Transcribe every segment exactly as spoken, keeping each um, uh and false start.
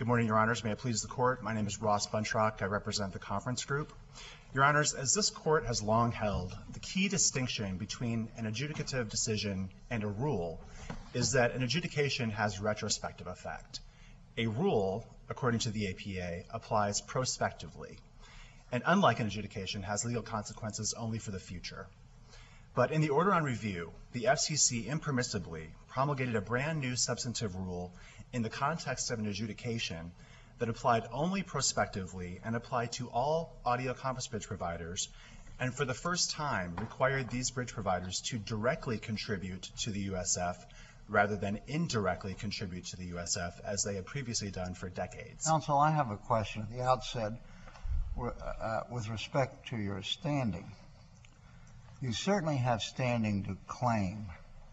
Good morning, Your Honors. May it please the Court. My name is Ross Buntrock. I represent the conference group. Your Honors, as this Court has long held, the key distinction between an adjudicative decision and a rule is that an adjudication has retrospective effect. A rule, according to the A P A, applies prospectively, and unlike an adjudication, has legal consequences only for the future. But in the order on review, the F C C impermissibly promulgated a brand new substantive rule in the context of an adjudication that applied only prospectively and applied to all audio conference bridge providers, and for the first time required these bridge providers to directly contribute to the U S F rather than indirectly contribute to the U S F as they had previously done for decades. Counsel, I have a question at the outset uh, with respect to your standing. You certainly have standing to claim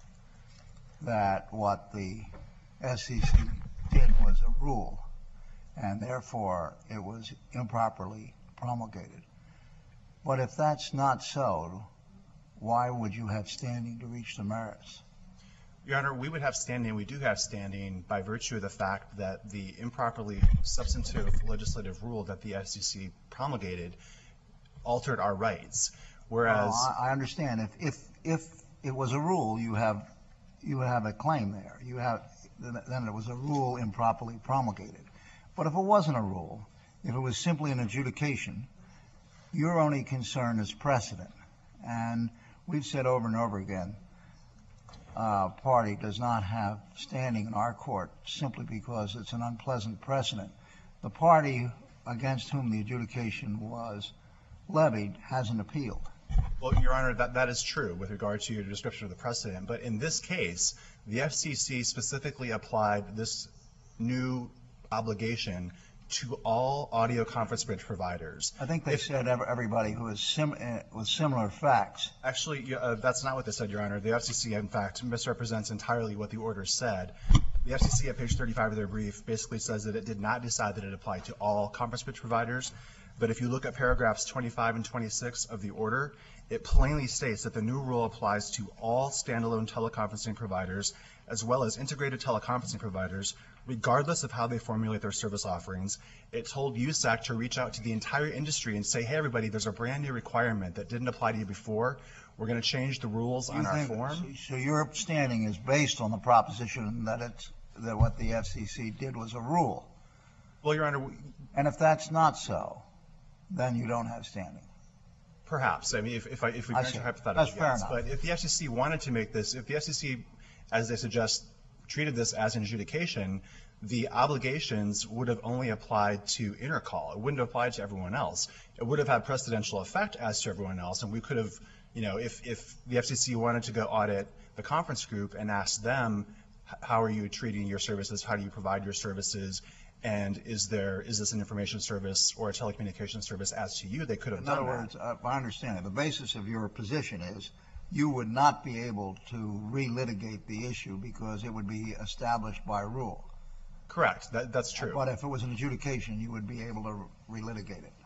that what the S E C did was a rule, and therefore it was improperly promulgated. But if that's not so, why would you have standing to reach the merits? Your Honor, we would have standing, we do have standing by virtue of the fact that the improperly substantive legislative rule that the F C C promulgated altered our rights. Whereas well, I understand if if if it was a rule, you have you would have a claim there. You have then it was a rule improperly promulgated. But if it wasn't a rule, if it was simply an adjudication, your only concern is precedent. And we've said over and over again, a party does not have standing in our court simply because it's an unpleasant precedent. The party against whom the adjudication was levied hasn't appealed. Well, Your Honor, that, that is true with regard to your description of the precedent. But in this case, the F C C specifically applied this new obligation to all audio conference bridge providers. I think they if, said everybody who is sim uh, with similar facts. Actually, uh, that's not what they said, Your Honor. The F C C, in fact, misrepresents entirely what the order said. The F C C, at page thirty-five of their brief, basically says that it did not decide that it applied to all conference bridge providers. But if you look at paragraphs twenty-five and twenty-six of the order, it plainly states that the new rule applies to all standalone teleconferencing providers as well as integrated teleconferencing providers, regardless of how they formulate their service offerings. It told U S A C to reach out to the entire industry and say, hey, everybody, there's a brand new requirement that didn't apply to you before. We're going to change the rules on our form. So your standing is based on the proposition that it's that what the F C C did was a rule. Well, Your Honor, we, and if that's not so, then you don't have standing. Perhaps. I mean, if, if, I, if we I grant your hypothetical, That's fair yes. enough. But if the F C C wanted to make this, if the F C C, as they suggest, treated this as an adjudication, the obligations would have only applied to Intercall. It wouldn't have applied to everyone else. It would have had precedential effect as to everyone else, and we could have, you know, if, if the F C C wanted to go audit the conference group and ask them, how are you treating your services, how do you provide your services, and is there is this an information service or a telecommunications service as to you, they could have done that. In other words, uh, I understand it. The basis of your position is you would not be able to relitigate the issue because it would be established by rule. Correct. That, that's true. But if it was an adjudication, you would be able to relitigate it,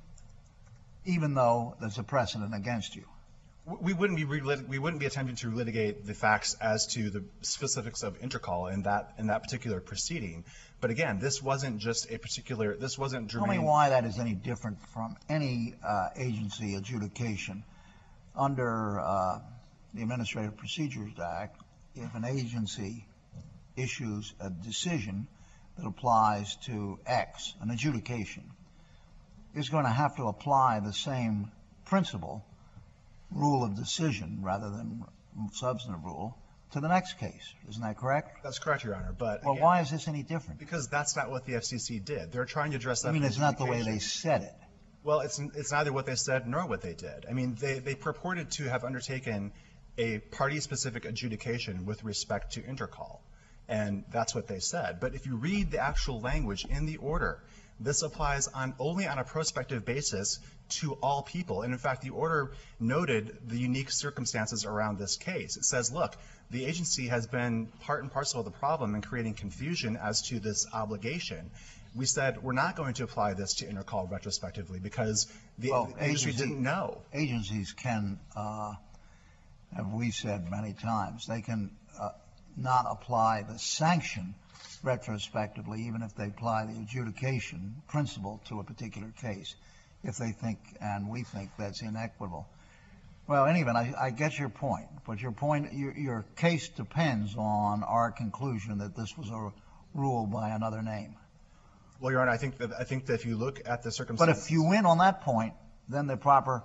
even though there's a precedent against you. We wouldn't be relit we wouldn't be attempting to relitigate the facts as to the specifics of Intercall in that in that particular proceeding. But again, this wasn't just a particular. This wasn't germane. Tell me why that is any different from any uh, agency adjudication under uh, the Administrative Procedures Act. If an agency issues a decision that applies to X, an adjudication, it's going to have to apply the same principle, rule of decision rather than substantive rule, to the next case. Isn't that correct? That's correct, Your Honor. But well, again, why is this any different? Because that's not what the F C C did. They're trying to address that. I mean, it's not the way they said it. Well, it's it's neither what they said nor what they did. I mean, they they purported to have undertaken a party-specific adjudication with respect to Intercall, and that's what they said. But if you read the actual language in the order, this applies on only on a prospective basis to all people. And in fact, the order noted the unique circumstances around this case. It says, look, the agency has been part and parcel of the problem in creating confusion as to this obligation. We said we're not going to apply this to Intercall retrospectively because the, well, the industry agency, didn't know. Agencies can, uh, as we said many times, they can uh, not apply the sanction retrospectively, even if they apply the adjudication principle to a particular case, if they think and we think that's inequitable. Well, in any event, I, I get your point, but your point, your, your case depends on our conclusion that this was a rule by another name. Well, Your Honor, I think that I think that if you look at the But circumstances. if you win on that point, then the proper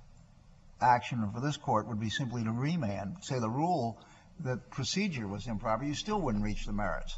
action for this court would be simply to remand, say the rule, the procedure was improper. You still wouldn't reach the merits.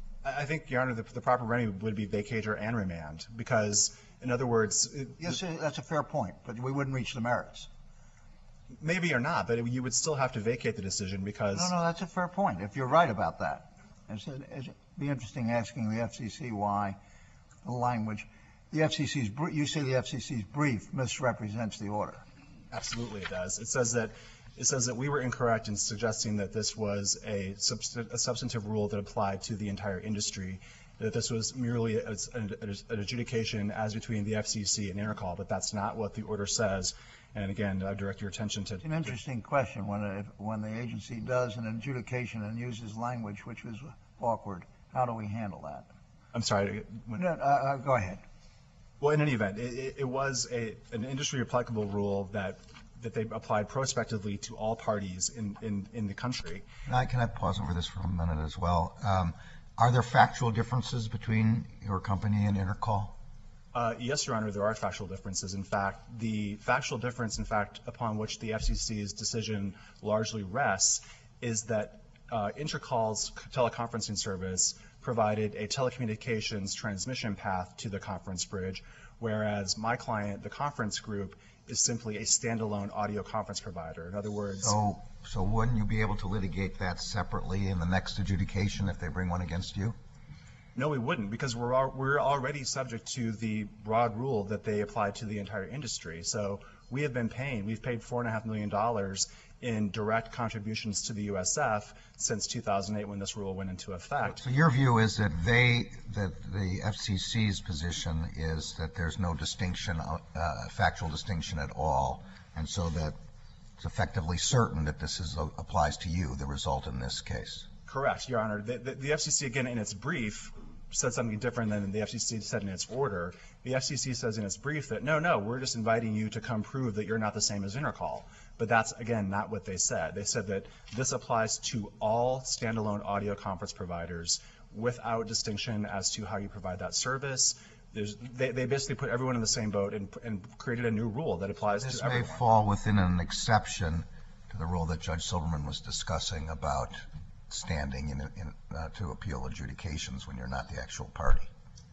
I think, Your Honor, the, the proper remedy would be vacatur and remand, because, in other words, it, Yes, that's a fair point, but we wouldn't reach the merits. maybe or not, but it, you would still have to vacate the decision because. No, no, that's a fair point, if you're right about that. It's, it'd be interesting asking the F C C why the language, the F C C's, you say the F C C's brief misrepresents the order. Absolutely, it does. It says that it says that we were incorrect in suggesting that this was a, subst- a substantive rule that applied to the entire industry, that this was merely a, an, an adjudication as between the F C C and Intercol, but that's not what the order says. And again, I direct your attention to. It's an interesting question when it, when the agency does an adjudication and uses language which was awkward. How do we handle that? I'm sorry. When, No, uh, uh, go ahead. Well, in any event, it, it, it was a, an industry applicable rule that that they applied prospectively to all parties in, in, in the country. Can I, can I pause over this for a minute as well? Um, are there factual differences between your company and Intercol? Uh, yes, Your Honor, there are factual differences. In fact, the factual difference, in fact, upon which the F C C's decision largely rests is that uh, Intercol's teleconferencing service provided a telecommunications transmission path to the conference bridge, whereas my client, the conference group, is simply a standalone audio conference provider. In other words. So, so wouldn't you be able to litigate that separately in the next adjudication if they bring one against you? No, we wouldn't, because we're al- we're already subject to the broad rule that they apply to the entire industry. So we have been paying, we've paid four and a half million dollars in direct contributions to the U S F since two thousand eight when this rule went into effect. So your view is that they, that the F C C's position is that there's no distinction, uh, factual distinction at all, and so that it's effectively certain that this is, uh, applies to you, the result in this case. Correct, Your Honor. The, the, the F C C, again, in its brief, said something different than the F C C said in its order. The F C C says in its brief that, no, no, we're just inviting you to come prove that you're not the same as Intercol. But that's, again, not what they said. They said that this applies to all standalone audio conference providers without distinction as to how you provide that service. There's, they, they basically put everyone in the same boat and, and created a new rule that applies This to everyone. may fall within an exception to the rule that Judge Silverman was discussing about standing in, in, uh, to appeal adjudications when you're not the actual party.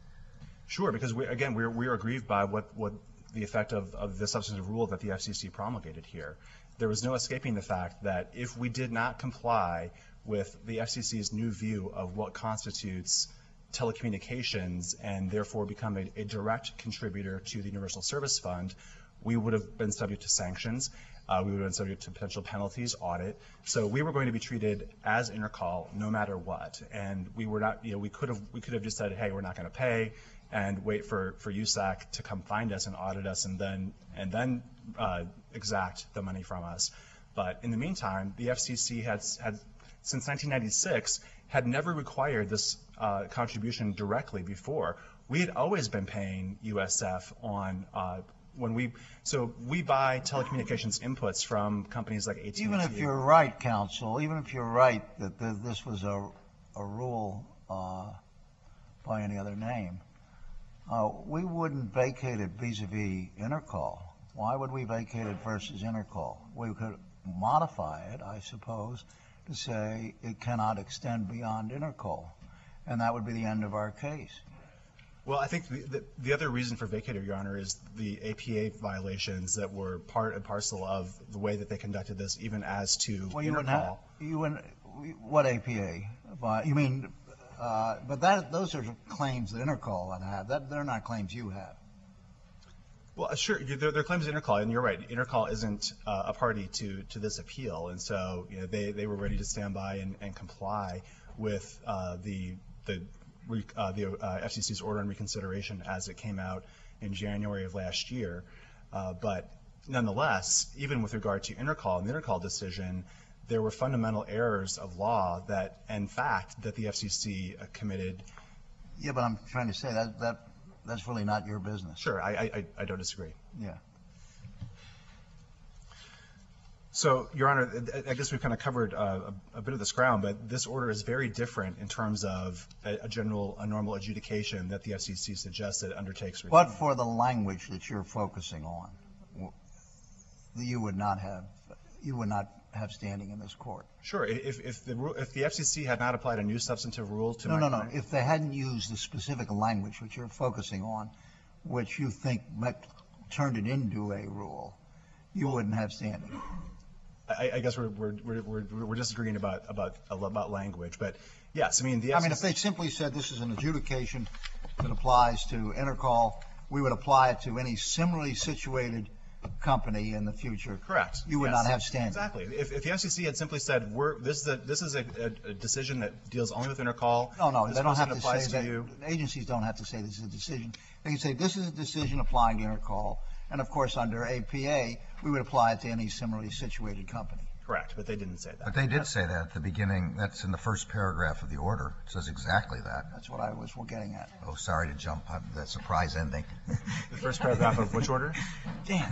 Sure, because, we, again, we are, we are aggrieved by what, what the effect of, of the substantive rule that the F C C promulgated here. There was no escaping the fact that if we did not comply with the F C C's new view of what constitutes telecommunications and therefore become a, a direct contributor to the Universal Service Fund, we would have been subject to sanctions. Uh, we would have been subject to potential penalties, audit. So we were going to be treated as Intercol no matter what. And we were not, you know, we could have we could have just said, hey, we're not going to pay, and wait for, for U S A C to come find us and audit us and then and then uh, exact the money from us. But in the meantime, the F C C has had since nineteen ninety-six had never required this uh, contribution directly before. We had always been paying U S F on uh, when we so we buy telecommunications inputs from companies like A T and T. Even if you're right, counsel, even if you're right that th- this was a, a rule uh, by any other name, uh, we wouldn't vacate it vis-a-vis Intercol. Why would we vacate it versus Intercol? We could modify it, I suppose, to say it cannot extend beyond Intercol, and that would be the end of our case. Well, I think the, the, the other reason for vacator, Your Honor, is the A P A violations that were part and parcel of the way that they conducted this, even as to Well, you wouldn't Intercol. have, you wouldn't, what A P A? Vi- You mean, uh, but that, those are claims that Intercol would have. That, they're not claims you have. Well, sure, there, there are claims to Intercol, and you're right. Intercol isn't uh, a party to, to this appeal, and so you know, they, they were ready to stand by and, and comply with uh, the the Uh, the uh, F C C's order on reconsideration as it came out in January of last year. Uh, but nonetheless, even with regard to Intercol and the Intercol decision, there were fundamental errors of law that, and fact, that the F C C uh, committed. Yeah, but I'm trying to say that, that that's really not your business. Sure, I, I, I don't disagree. Yeah. So, Your Honor, I guess we've kind of covered uh, a, a bit of this ground, but this order is very different in terms of a, a general, a normal adjudication that the F C C suggested undertakes. But for the language that you're focusing on, w- you would not have, you would not have standing in this court. Sure. If, if the ru- if the F C C had not applied a new substantive rule to No, my no, no. client- If they hadn't used the specific language which you're focusing on, which you think might turned it into a rule, you wouldn't have standing. I, I guess we're, we're, we're, we're, we're disagreeing about, about, about language, but yes, I mean, the I F C C. mean, if they simply said this is an adjudication that applies to Intercall, we would apply it to any similarly situated company in the future. Correct. You would Yes. not have standing. Exactly. If, if the F C C had simply said, "We're this is a this is a, a, a decision that deals only with Intercall," No, no, this they don't have person to applies say to that. you. Agencies don't have to say this is a decision. They can say this is a decision applying to Intercall, and of course, under A P A, we would apply it to any similarly situated company. Correct, but they didn't say that. But they did say that at the beginning. That's in the first paragraph of the order. It says exactly that. That's what I was getting at. Oh, sorry to jump on that surprise ending. The first paragraph of which order? Damn.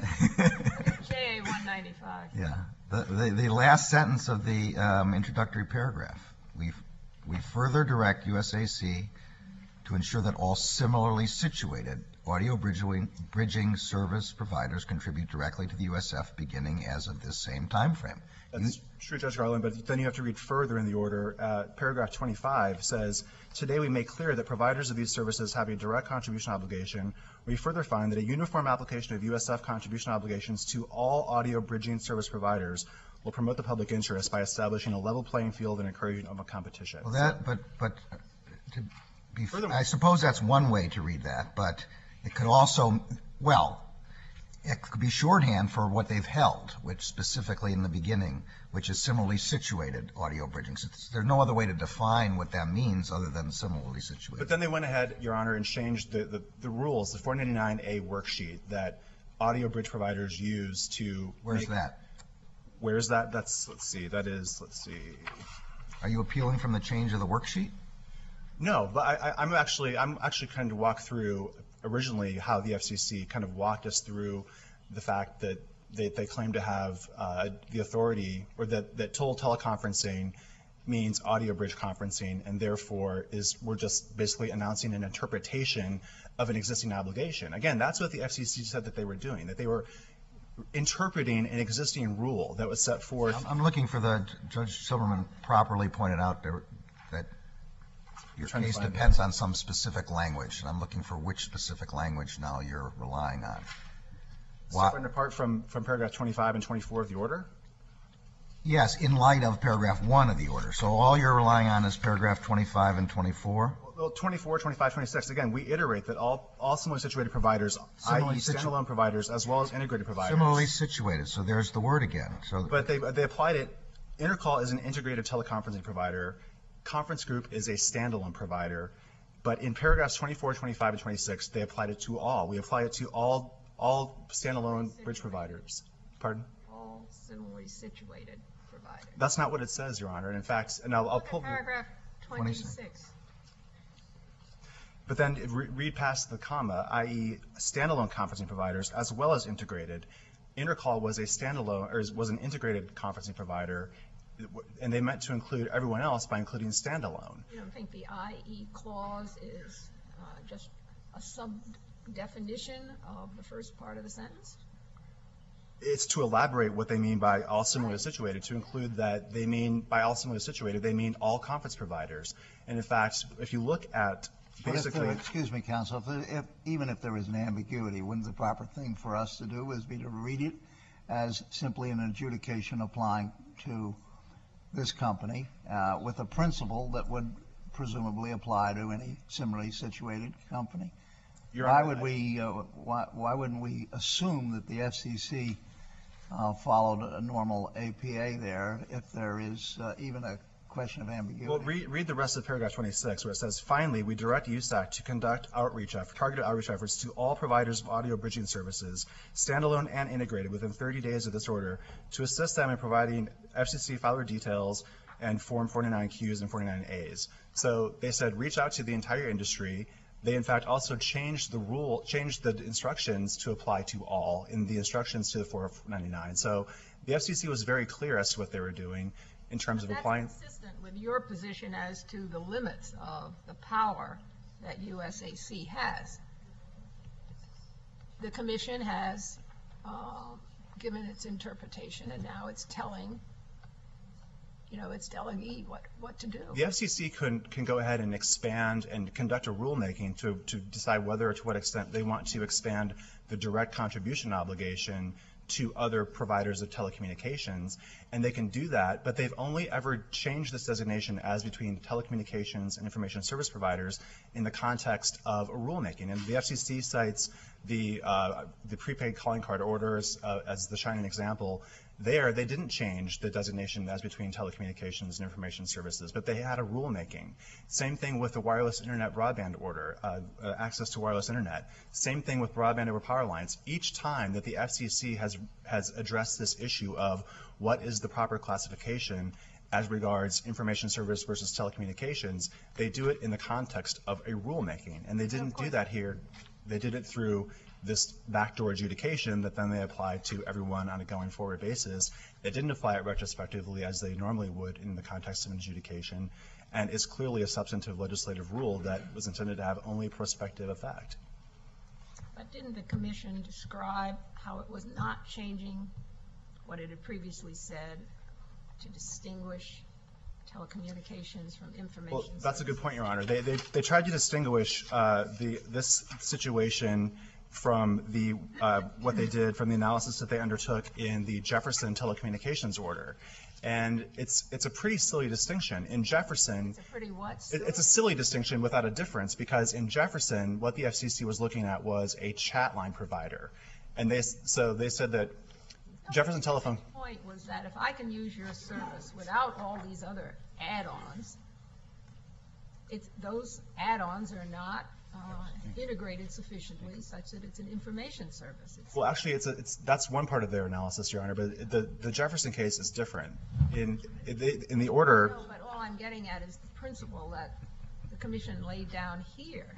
J A one ninety-five. Yeah. The, the, the last sentence of the um, introductory paragraph. We we further direct U S A C to ensure that all similarly situated audio bridging, bridging service providers contribute directly to the U S F beginning as of this same time frame. That's true, Judge Garland, but then you have to read further in the order. Uh, paragraph twenty-five says, "Today we make clear that providers of these services have a direct contribution obligation. We further find that a uniform application of U S F contribution obligations to all audio bridging service providers will promote the public interest by establishing a level playing field and encouraging of a competition." Well, that, but, but, uh, to be, Furthermore- I suppose that's one way to read that, but it could also, well, it could be shorthand for what they've held, which specifically in the beginning, which is similarly situated audio bridging. So there's no other way to define what that means other than similarly situated. But then they went ahead, Your Honor, and changed the, the, the rules, the four ninety-nine A worksheet that audio bridge providers use to. Where's make- that? Where's that? That's, let's see, that is, let's see. Are you appealing from the change of the worksheet? No, but I, I, I'm actually, I'm actually trying to walk through originally how the F C C kind of walked us through the fact that they, they claim to have uh, the authority, or that, that toll teleconferencing means audio bridge conferencing, and therefore is, we're just basically announcing an interpretation of an existing obligation. Again, that's what the F C C said that they were doing, that they were interpreting an existing rule that was set forth. I'm, I'm looking for the, Judge Silverman properly pointed out there that your Trying to case find depends on some specific language, and I'm looking for which specific language now you're relying on. Why- Separate and apart from, from paragraph twenty-five and twenty-four of the order? Yes, in light of paragraph one of the order. So all you're relying on is paragraph twenty-five and twenty-four? Well, twenty-four, twenty-five, twenty-six, again, we iterate that all, all similarly situated providers, Similarly i e situ- standalone providers, as well as integrated providers. Similarly situated, so there's the word again. So But they, they applied it, Intercall is an integrated teleconferencing provider, Conference Group is a standalone provider, but in paragraphs twenty-four, twenty-five, and twenty-six, they applied it to all. We apply it to all, all standalone bridge providers. Pardon? All similarly situated providers. That's not what it says, Your Honor, and in fact, and I'll, I'll Look at pull. paragraph twenty-six. But then re- read past the comma, that is standalone conferencing providers as well as integrated. Intercall was a standalone, or was an integrated conferencing provider, and they meant to include everyone else by including standalone. You don't think the I E clause is uh, just a sub-definition of the first part of the sentence? It's to elaborate what they mean by all similarly situated, to include that they mean, by all similarly situated, they mean all conference providers. And in fact, if you look at But if there, basically, excuse me, counsel, if, there- if, even if there was an ambiguity, wouldn't the proper thing for us to do is be to read it as simply an adjudication applying to this company uh, with a principle that would presumably apply to any similarly situated company? Your Why Honor, would we, uh, why, why wouldn't we assume that the F C C uh, followed a normal A P A there if there is uh, even a question of ambiguity. Well, read, read the rest of paragraph twenty-six, where it says, finally, we direct U S A C to conduct outreach efforts, targeted outreach efforts to all providers of audio bridging services, standalone and integrated, within thirty days of this order, to assist them in providing F C C filer details and Form forty-nine Qs and forty-nine As. So they said, reach out to the entire industry. They, in fact, also changed the rule, changed the instructions to apply to all in the instructions to the four ninety-nine. So the F C C was very clear as to what they were doing in terms of That's applying. consistent with your position as to the limits of the power that U S A C has. The commission has uh, given its interpretation, and now it's telling, you know, it's telling E what, what to do. The F C C can, can go ahead and expand and conduct a rulemaking to, to decide whether or to what extent they want to expand the direct contribution obligation to other providers of telecommunications, and they can do that, but they've only ever changed this designation as between telecommunications and information service providers in the context of a rulemaking. And the F C C cites the, uh, the prepaid calling card orders uh, as the shining example. There, they didn't change the designation as between telecommunications and information services, but they had a rulemaking. Same thing with the wireless internet broadband order, uh, uh, access to wireless internet. Same thing with broadband over power lines. Each time that the F C C has has addressed this issue of what is the proper classification as regards information service versus telecommunications, they do it in the context of a rulemaking, and they didn't do that here. They did it through this backdoor adjudication that then they applied to everyone on a going forward basis. They didn't apply it retrospectively as they normally would in the context of an adjudication, and is clearly a substantive legislative rule that was intended to have only prospective effect. But didn't the commission describe how it was not changing what it had previously said to distinguish telecommunications from information Well, that's a good services? point, Your Honor. They, they, they tried to distinguish uh, the, this situation from the uh, what they did from the analysis that they undertook in the Jefferson telecommunications order. And it's it's a pretty silly distinction. In Jefferson, It's a pretty what? it, it's a silly distinction without a difference, because in Jefferson, what the F C C was looking at was a chat line provider. And they so they said that Jefferson Telephone. The point was that if I can use your service without all these other add-ons, it's, those add-ons are not uh, integrated sufficiently such that it's an information service. It's, Well, actually, it's a, it's that's one part of their analysis, Your Honor. But the the Jefferson case is different. In in the, in the order. no, but all I'm getting at is the principle that the commission laid down here.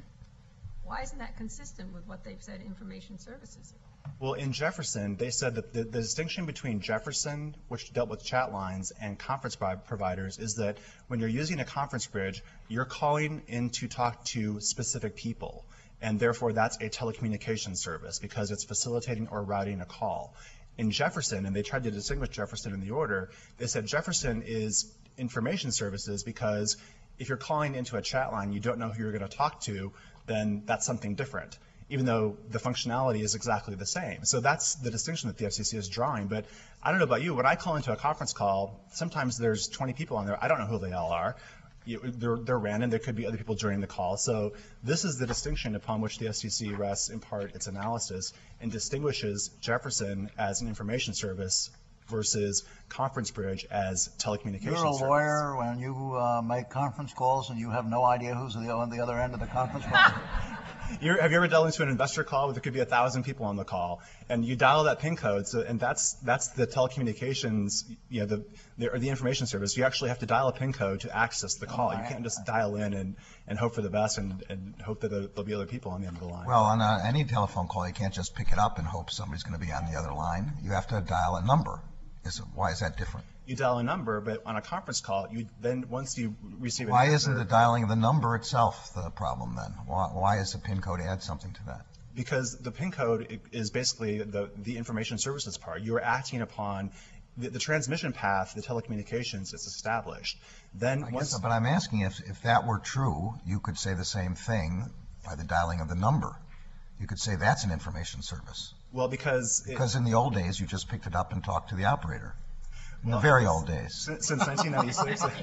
Why isn't that consistent with what they've said information services are? Well, in Jefferson, they said that the, the distinction between Jefferson, which dealt with chat lines, and conference pro- providers is that when you're using a conference bridge, you're calling in to talk to specific people, and therefore that's a telecommunications service because it's facilitating or routing a call. In Jefferson, and they tried to distinguish Jefferson in the order, they said Jefferson is information services because if you're calling into a chat line, you don't know who you're going to talk to, then that's something different, even though the functionality is exactly the same. So that's the distinction that the F C C is drawing. But I don't know about you, when I call into a conference call, sometimes there's twenty people on there. I don't know who they all are. You, they're, they're random. There could be other people joining the call. So this is the distinction upon which the F C C rests in part its analysis and distinguishes Jefferson as an information service versus Conference Bridge as telecommunications You're a service. lawyer when you uh, make conference calls and you have no idea who's the, on the other end of the conference call. You're, have you ever dealt into an investor call where there could be a thousand people on the call, and you dial that PIN code, so, and that's that's the telecommunications, you know, the, the or the information service. You actually have to dial a PIN code to access the call. You can't just dial in and, and hope for the best and, and hope that there'll be other people on the end of the line. Well, on a, any telephone call, you can't just pick it up and hope somebody's going to be on the other line. You have to dial a number. Is it, why is that different? You dial a number, but on a conference call, you then once you receive. Why an isn't answer, the dialing of the number itself the problem then? Why, why is the PIN code add something to that? Because the PIN code is basically the the information services part. You are acting upon the, the transmission path, the telecommunications is established. Then I once. guess, but I'm asking if if that were true, you could say the same thing by the dialing of the number. You could say that's an information service. Well, because. It, Because in the old days, you just picked it up and talked to the operator. In Well, the very it's- old days. Since, since nineteen ninety-six, it,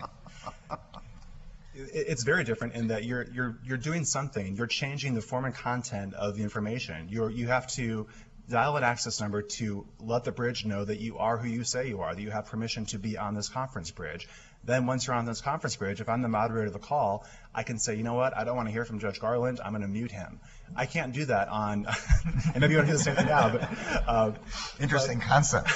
it's very different in that you're you're you're doing something. You're changing the form and content of the information. You're you have to dial an access number to let the bridge know that you are who you say you are, that you have permission to be on this conference bridge. Then once you're on this conference bridge, if I'm the moderator of the call, I can say, you know what, I don't want to hear from Judge Garland, I'm going to mute him. I can't do that on, and maybe you want to do the same thing now, but. Uh, Interesting but, concept.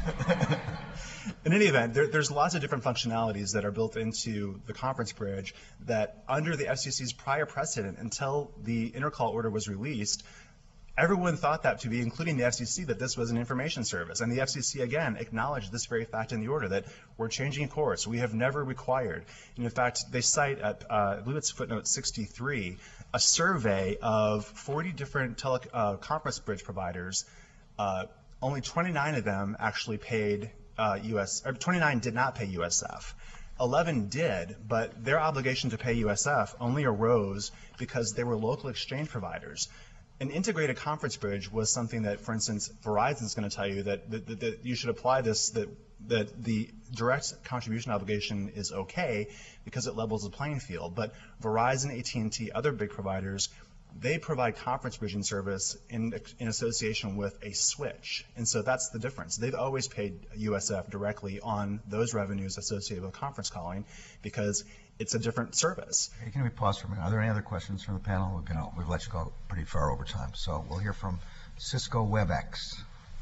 In any event, there, there's lots of different functionalities that are built into the conference bridge that under the F C C's prior precedent, until the intercall order was released, everyone thought that to be, including the F C C, that this was an information service. And the F C C, again, acknowledged this very fact in the order, that we're changing course. We have never required. And in fact, they cite at, uh, I believe it's footnote sixty-three, a survey of forty different tele, uh, conference bridge providers. Uh, only twenty-nine of them actually paid uh, U S, or twenty-nine did not pay U S F. eleven did, but their obligation to pay U S F only arose because they were local exchange providers. An integrated conference bridge was something that, for instance, Verizon is going to tell you that, that, that, that you should apply this, that, that the direct contribution obligation is okay because it levels the playing field. But Verizon, A T and T, other big providers, they provide conference bridging service in, in association with a switch. And so that's the difference. They've always paid U S F directly on those revenues associated with conference calling because it's a different service. Hey, can we pause for a minute? Are there any other questions from the panel? We're gonna, we've let you go pretty far over time. So we'll hear from Cisco WebEx.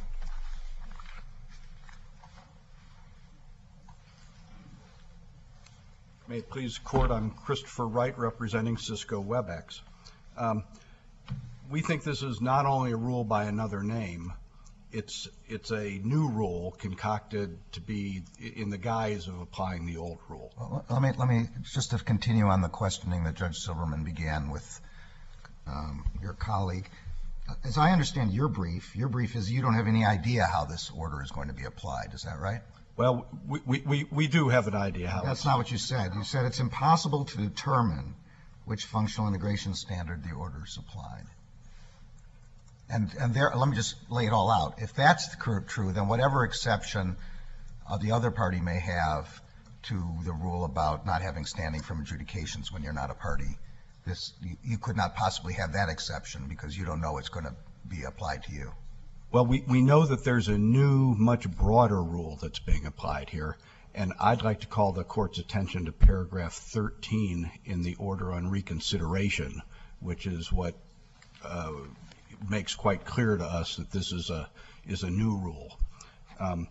May it please the court, I'm Christopher Wright representing Cisco WebEx. Um, we think this is not only a rule by another name, it's it's a new rule concocted to be in the guise of applying the old rule. Well, let me let me just to continue on the questioning that Judge Silverman began with um, your colleague. As I understand your brief, your brief is you don't have any idea how this order is going to be applied. Is that right? Well, we we, we, we do have an idea how. That's not what you said. You said it's impossible to determine which functional integration standard the order is applied. And, and there, let me just lay it all out. If that's true, then whatever exception uh, the other party may have to the rule about not having standing from adjudications when you're not a party, this you, you could not possibly have that exception because you don't know it's going to be applied to you. Well, we, we know that there's a new, much broader rule that's being applied here. And I'd like to call the court's attention to paragraph thirteen in the order on reconsideration, which is what uh, makes quite clear to us that this is a is a new rule. Um,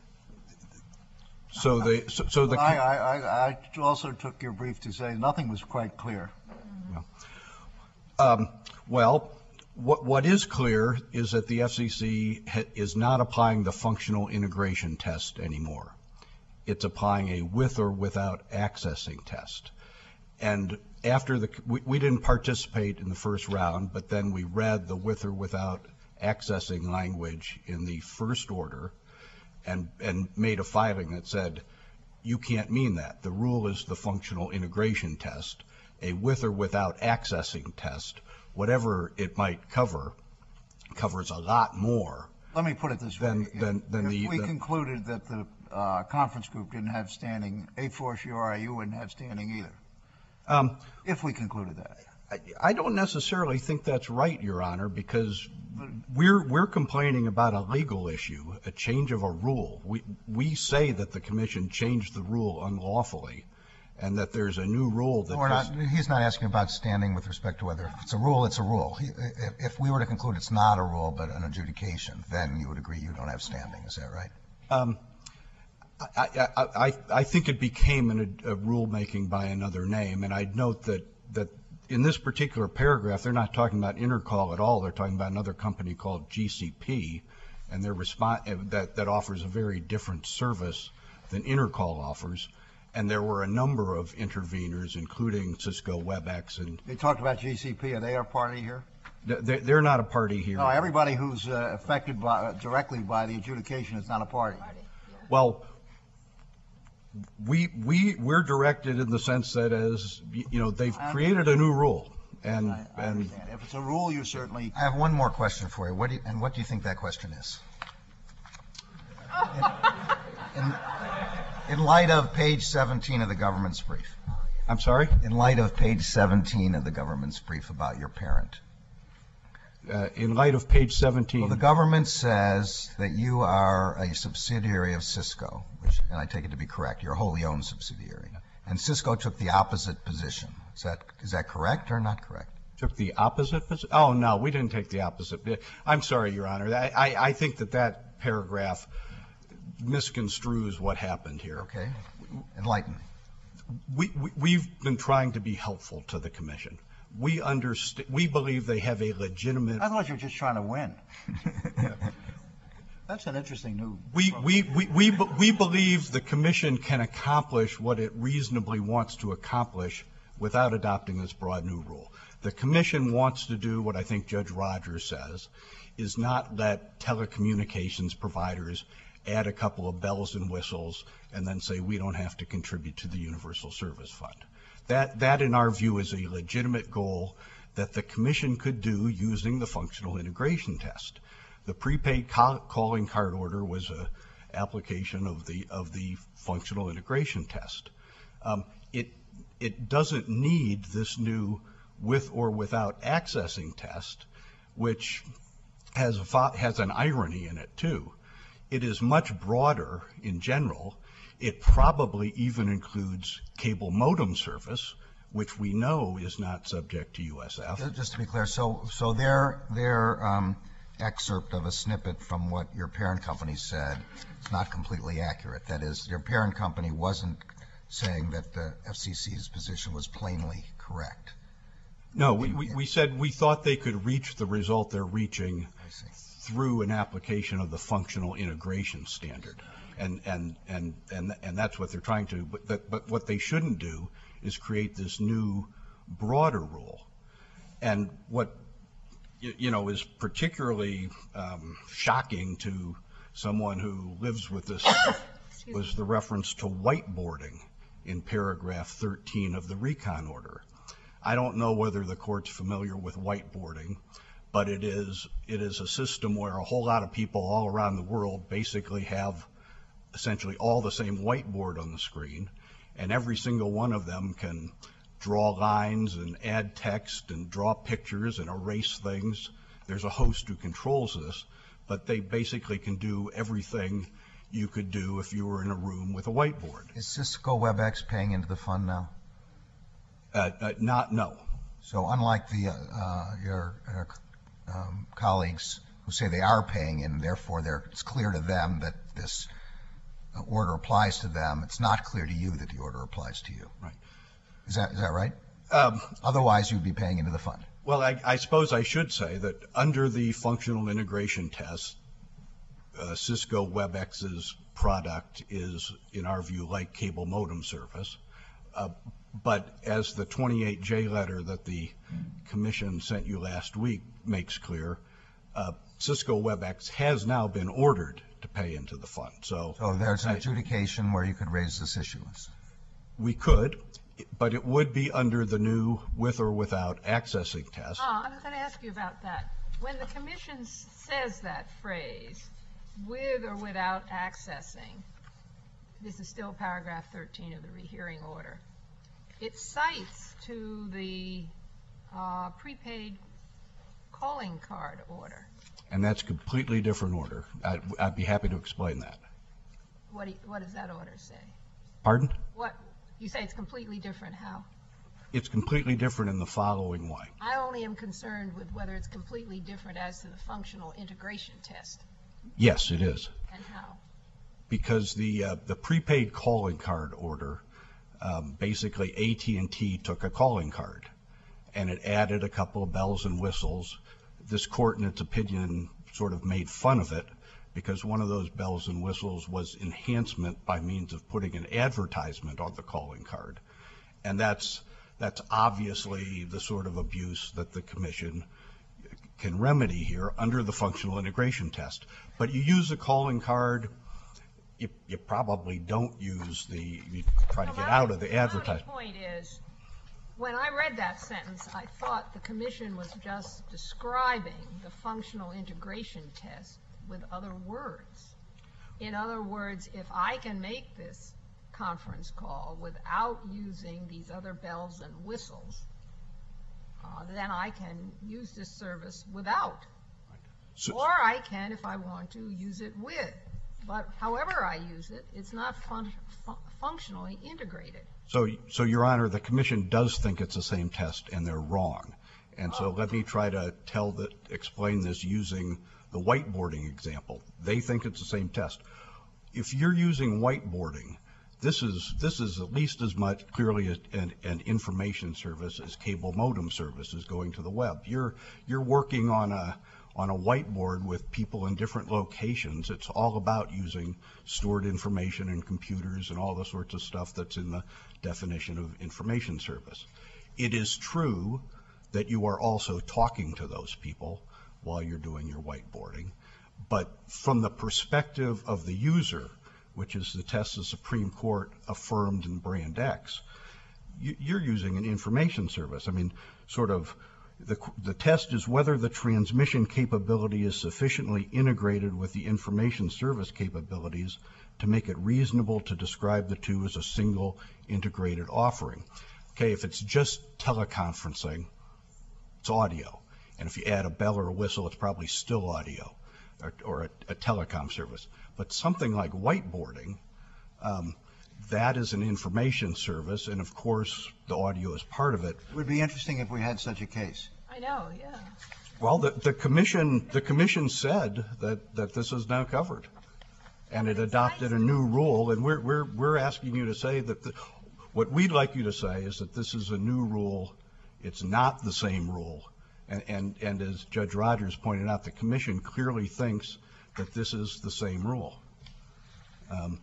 so the so, so the I, I I also took your brief to say nothing was quite clear. Well, um, well, what what is clear is that the F C C ha is not applying the functional integration test anymore. It's applying a with or without accessing test. And after the, we, we didn't participate in the first round, but then we read the with or without accessing language in the first order and, and made a filing that said, you can't mean that. The rule is the functional integration test. A with or without accessing test, whatever it might cover, covers a lot more. Let me put it this way. Than, than, than if the, we the, concluded that the uh, conference group didn't have standing, A fortiori wouldn't have standing either. Um, if we concluded that. I, I don't necessarily think that's right, Your Honor, because we're we're complaining about a legal issue, a change of a rule. We we say that the commission changed the rule unlawfully, and that there's a new rule that. We're not, he's not asking about standing with respect to whether if it's a rule, it's a rule. He, if, if we were to conclude it's not a rule but an adjudication, then you would agree you don't have standing. Is that right? Um, I, I, I, I think it became an, a rulemaking by another name, and I'd note that, that in this particular paragraph, they're not talking about Intercall at all. They're talking about another company called G C P, and their response that, that offers a very different service than Intercall offers. And there were a number of interveners, including Cisco WebEx. And they talked about G C P. Are they a party here? They're, they're not a party here. No, everybody who's uh, affected by, uh, directly by the adjudication is not a party. Well, we we we're directed in the sense that, as you know, they've created a new rule, and I, I and understand. If it's a rule, you certainly. I have one more question for you. What do you, and what do you think that question is? In, in, in light of page seventeen of the government's brief. I'm sorry? In light of page seventeen of the government's brief about your parent, Uh, in light of page seventeen. Well, the government says that you are a subsidiary of Cisco, which, and I take it to be correct, you're a wholly owned subsidiary. And Cisco took the opposite position. Is that is that correct or not correct? Took the opposite position? Oh, no, we didn't take the opposite. I'm sorry, Your Honor. I, I, I think that that paragraph misconstrues what happened here. Okay. Enlighten me. We, we, we've been trying to be helpful to the commission. We understand, we believe they have a legitimate. I thought you were just trying to win. That's an interesting new. We, we, we, we, we believe the commission can accomplish what it reasonably wants to accomplish without adopting this broad new rule. The commission wants to do what I think Judge Rogers says, is not let telecommunications providers add a couple of bells and whistles and then say we don't have to contribute to the Universal Service Fund. That, that in our view is a legitimate goal that the commission could do using the functional integration test. The prepaid call, calling card order was a application of the, of the functional integration test. Um, it, it doesn't need this new with or without accessing test, which has, a, has an irony in it too. It is much broader in general. It probably even includes cable modem service, which we know is not subject to U S F. Just to be clear, so so their their um, excerpt of a snippet from what your parent company said is not completely accurate. That is, your parent company wasn't saying that the F C C's position was plainly correct. No, we, we, we said we thought they could reach the result they're reaching I see. through an application of the functional integration standard. And, and, and, and, and that's what they're trying to, but, that, but what they shouldn't do is create this new broader rule. And what, you, you know, is particularly um, shocking to someone who lives with this was the reference to whiteboarding in paragraph thirteen of the recon order. I don't know whether the court's familiar with whiteboarding, but it is, it is a system where a whole lot of people all around the world basically have essentially all the same whiteboard on the screen, and every single one of them can draw lines and add text and draw pictures and erase things. There's a host who controls this, but they basically can do everything you could do if you were in a room with a whiteboard. Is Cisco WebEx paying into the fund now? Uh, uh, not, no. So unlike the uh, uh, your uh, um, colleagues who say they are paying in, therefore they're, it's clear to them that this order applies to them, it's not clear to you that the order applies to you. Right. Is that is that right? Um, Otherwise, you'd be paying into the fund. Well, I, I suppose I should say that under the functional integration test, uh, Cisco WebEx's product is, in our view, like cable modem service. Uh, but as the twenty-eight J letter that the commission sent you last week makes clear, uh, Cisco WebEx has now been ordered to pay into the fund. So, So there's an I- adjudication where you could raise this issue. we could, but it would be under the new with or without accessing test. Uh, I was going to ask you about that. When the commission s- says that phrase, with or without accessing, this is still paragraph thirteen of the rehearing order, it cites to the uh, prepaid calling card order. And that's completely different order. I'd, I'd be happy to explain that. What, do you- what does that order say? Pardon? What, you say it's completely different, how? It's completely different in the following way. I only am concerned with whether it's completely different as to the functional integration test, Yes, it is. and how. Because the, uh, the prepaid calling card order, um, basically A T and T took a calling card and it added a couple of bells and whistles. This court, in its opinion, sort of made fun of it because one of those bells and whistles was enhancement by means of putting an advertisement on the calling card. And that's, that's obviously the sort of abuse that the commission can remedy here under the functional integration test. But you use the calling card, you, you probably don't use the, you try to get out of the advertisement. My point is, when I read that sentence, I thought the commission was just describing the functional integration test with other words. In other words, if I can make this conference call without using these other bells and whistles, uh, then I can use this service without. So- Or I can, if I want to, use it with. But however I use it, it's not fun, fu- functionally integrated. So, so Your Honor, the commission does think it's the same test, and they're wrong. And so let me try to tell that, explain this using the whiteboarding example. They think it's the same test. If you're using whiteboarding, this is this is at least as much clearly a, an, an information service as cable modem service is going to the web. You're you're working on a on a whiteboard with people in different locations. It's all about using stored information and computers and all the sorts of stuff that's in the definition of information service. It is true that you are also talking to those people while you're doing your whiteboarding. But from the perspective of the user, which is the test the Supreme Court affirmed in Brand X, you, you're using an information service. I mean, sort of, the, the test is whether the transmission capability is sufficiently integrated with the information service capabilities to make it reasonable to describe the two as a single integrated offering. Okay, if it's just teleconferencing, it's audio. And if you add a bell or a whistle, it's probably still audio, or, or a, a telecom service. But something like whiteboarding, um, that is an information service, and of course, the audio is part of it. It would be interesting if we had such a case. I know, yeah. Well, the, the commission, the commission said that, that this is now covered, and it adopted a new rule, and we're, we're, we're asking you to say that, the, what we'd like you to say is that this is a new rule. It's not the same rule. And, and, and as Judge Rogers pointed out, the commission clearly thinks that this is the same rule. Um,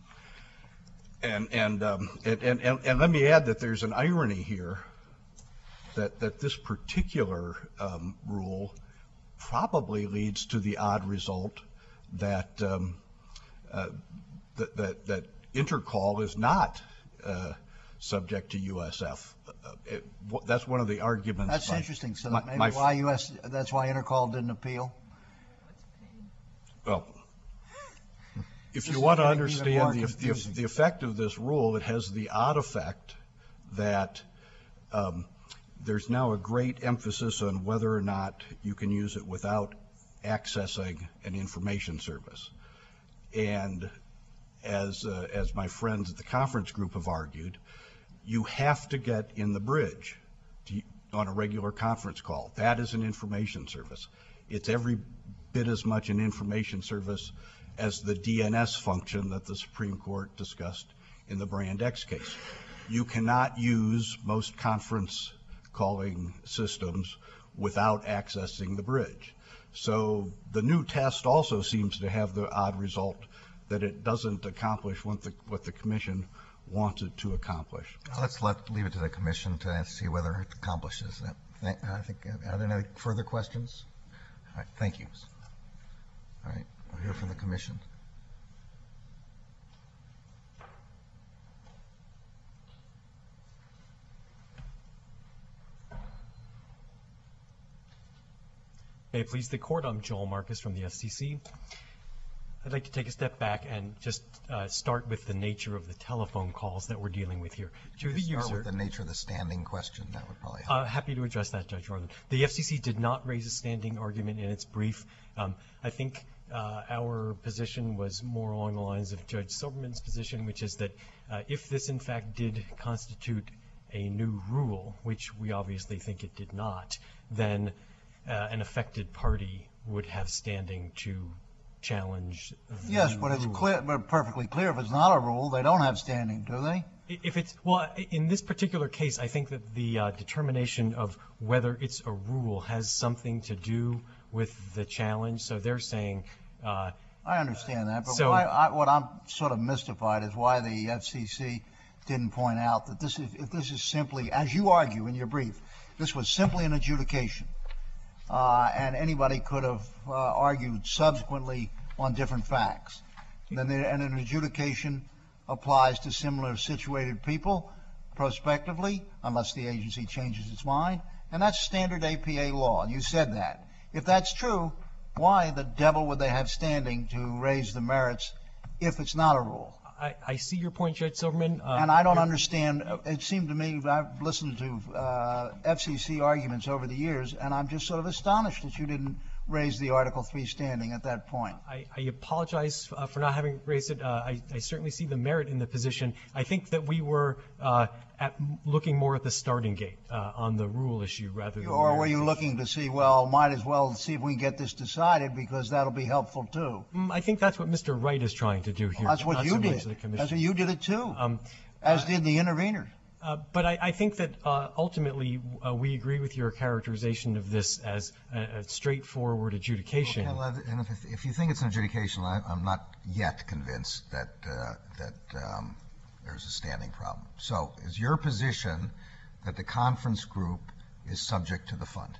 and, and, um, and, and, and, and let me add that there's an irony here that, that this particular um, rule probably leads to the odd result that, um, uh, that, that, that Intercall is not uh, subject to U S F. Uh, it, that's one of the arguments. That's by, interesting. So my, that maybe my, why U S, that's why Intercall didn't appeal? Well, if This you is want to getting even understand more the, the, confusing. the effect of this rule, it has the odd effect that um, there's now a great emphasis on whether or not you can use it without accessing an information service. And as, uh, as my friends at the conference group have argued, you have to get in the bridge to, on a regular conference call. That is an information service. It's every bit as much an information service as the D N S function that the Supreme Court discussed in the Brand X case. You cannot use most conference calling systems without accessing the bridge. So the new test also seems to have the odd result that it doesn't accomplish what the, what the commission wants it to accomplish. Let's let, leave it to the commission to see whether it accomplishes that. Thank- I think, are there any further questions? All right, thank you. All right, we'll hear from the commission. May it please the court, I'm Joel Marcus from the F C C. I'd like to take a step back and just uh, start with the nature of the telephone calls that we're dealing with here. To the Start user, with the nature of the standing question. That would probably help. uh, happy to address that, Judge Northern. The F C C did not raise a standing argument in its brief. Um, I think uh, our position was more along the lines of Judge Silverman's position, which is that uh, if this in fact did constitute a new rule, which we obviously think it did not, then uh, an affected party would have standing to challenge the Yes, but it's rule. clear, but perfectly clear, if it's not a rule, they don't have standing, do they? If it's, well, in this particular case, I think that the uh, determination of whether it's a rule has something to do with the challenge. So they're saying, uh, I understand that, but So- why, I, what I'm sort of mystified is why the F C C didn't point out that this is, if this is simply, as you argue in your brief, this was simply an adjudication, uh, and anybody could have uh, argued subsequently on different facts. Then the, and an adjudication applies to similar situated people prospectively, unless the agency changes its mind, and that's standard A P A law. You said that. If that's true, why the devil would they have standing to raise the merits if it's not a rule? I, I see your point, Judge Silverman. Uh, And I don't understand, it seemed to me, I've listened to uh, F C C arguments over the years, and I'm just sort of astonished that you didn't raise the Article three standing at that point. I, I apologize uh, for not having raised it. Uh, I, I certainly see the merit in the position. I think that we were uh, at looking more at the starting gate uh, on the rule issue rather than. Or the were you merits looking to see, well, might as well see if we can get this decided, because that'll be helpful too? issue. Mm, I think that's what Mister Wright is trying to do here. That's what not you so did. much the commission. That's what you did it too, Um, as did the interveners. Uh, But I, I think that uh, ultimately uh, we agree with your characterization of this as a, a straightforward adjudication. Okay, well, and if, if you think it's an adjudication, I, I'm not yet convinced that uh, that um, there's a standing problem. So, is your position that the conference group is subject to the fund,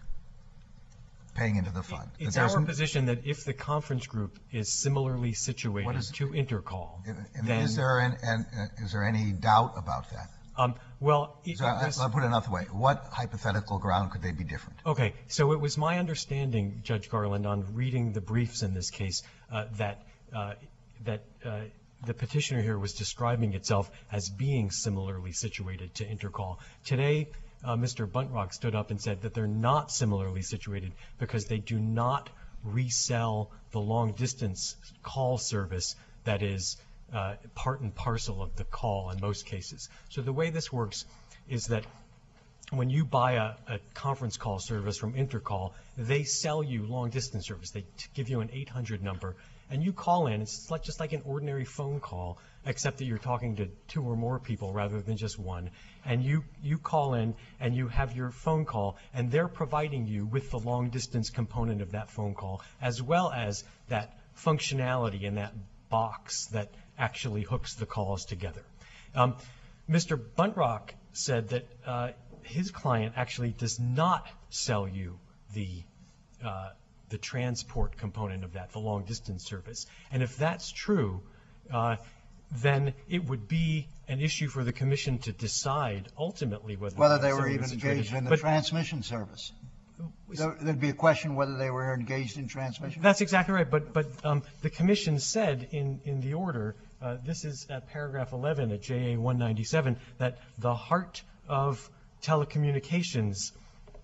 paying into the fund? It's That there's our n- position that if the conference group is similarly situated What is- to Intercall, and- and then is there an, an, uh, is there any doubt about that? um, well, it, So, it I- was- I'll put it another way. What hypothetical ground could they be different? Okay, so it was my understanding, Judge Garland, on reading the briefs in this case, uh, that uh, that uh, the petitioner here was describing itself as being similarly situated to Intercall. Today, uh, Mister Buntrock stood up and said that they're not similarly situated because they do not resell the long-distance call service that is uh, part and parcel of the call in most cases. So the way this works is that when you buy a, a conference call service from Intercall, they sell you long distance service. They t- give you an eight hundred number, and you call in. It's like, just like an ordinary phone call, except that you're talking to two or more people rather than just one. And you, you call in, and you have your phone call, and they're providing you with the long distance component of that phone call, as well as that functionality in that box that actually hooks the calls together. Um, Mister Buntrock said that uh, his client actually does not sell you the uh, the transport component of that, the long distance service. And if that's true, uh, then it would be an issue for the commission to decide ultimately whether Whether they're they were similarly even situated. engaged in the But transmission service. There- There'd be a question whether they were engaged in transmission. That's exactly right. But but um, the commission said in in the order, uh, this is at paragraph eleven at J A one ninety-seven, that the heart of telecommunications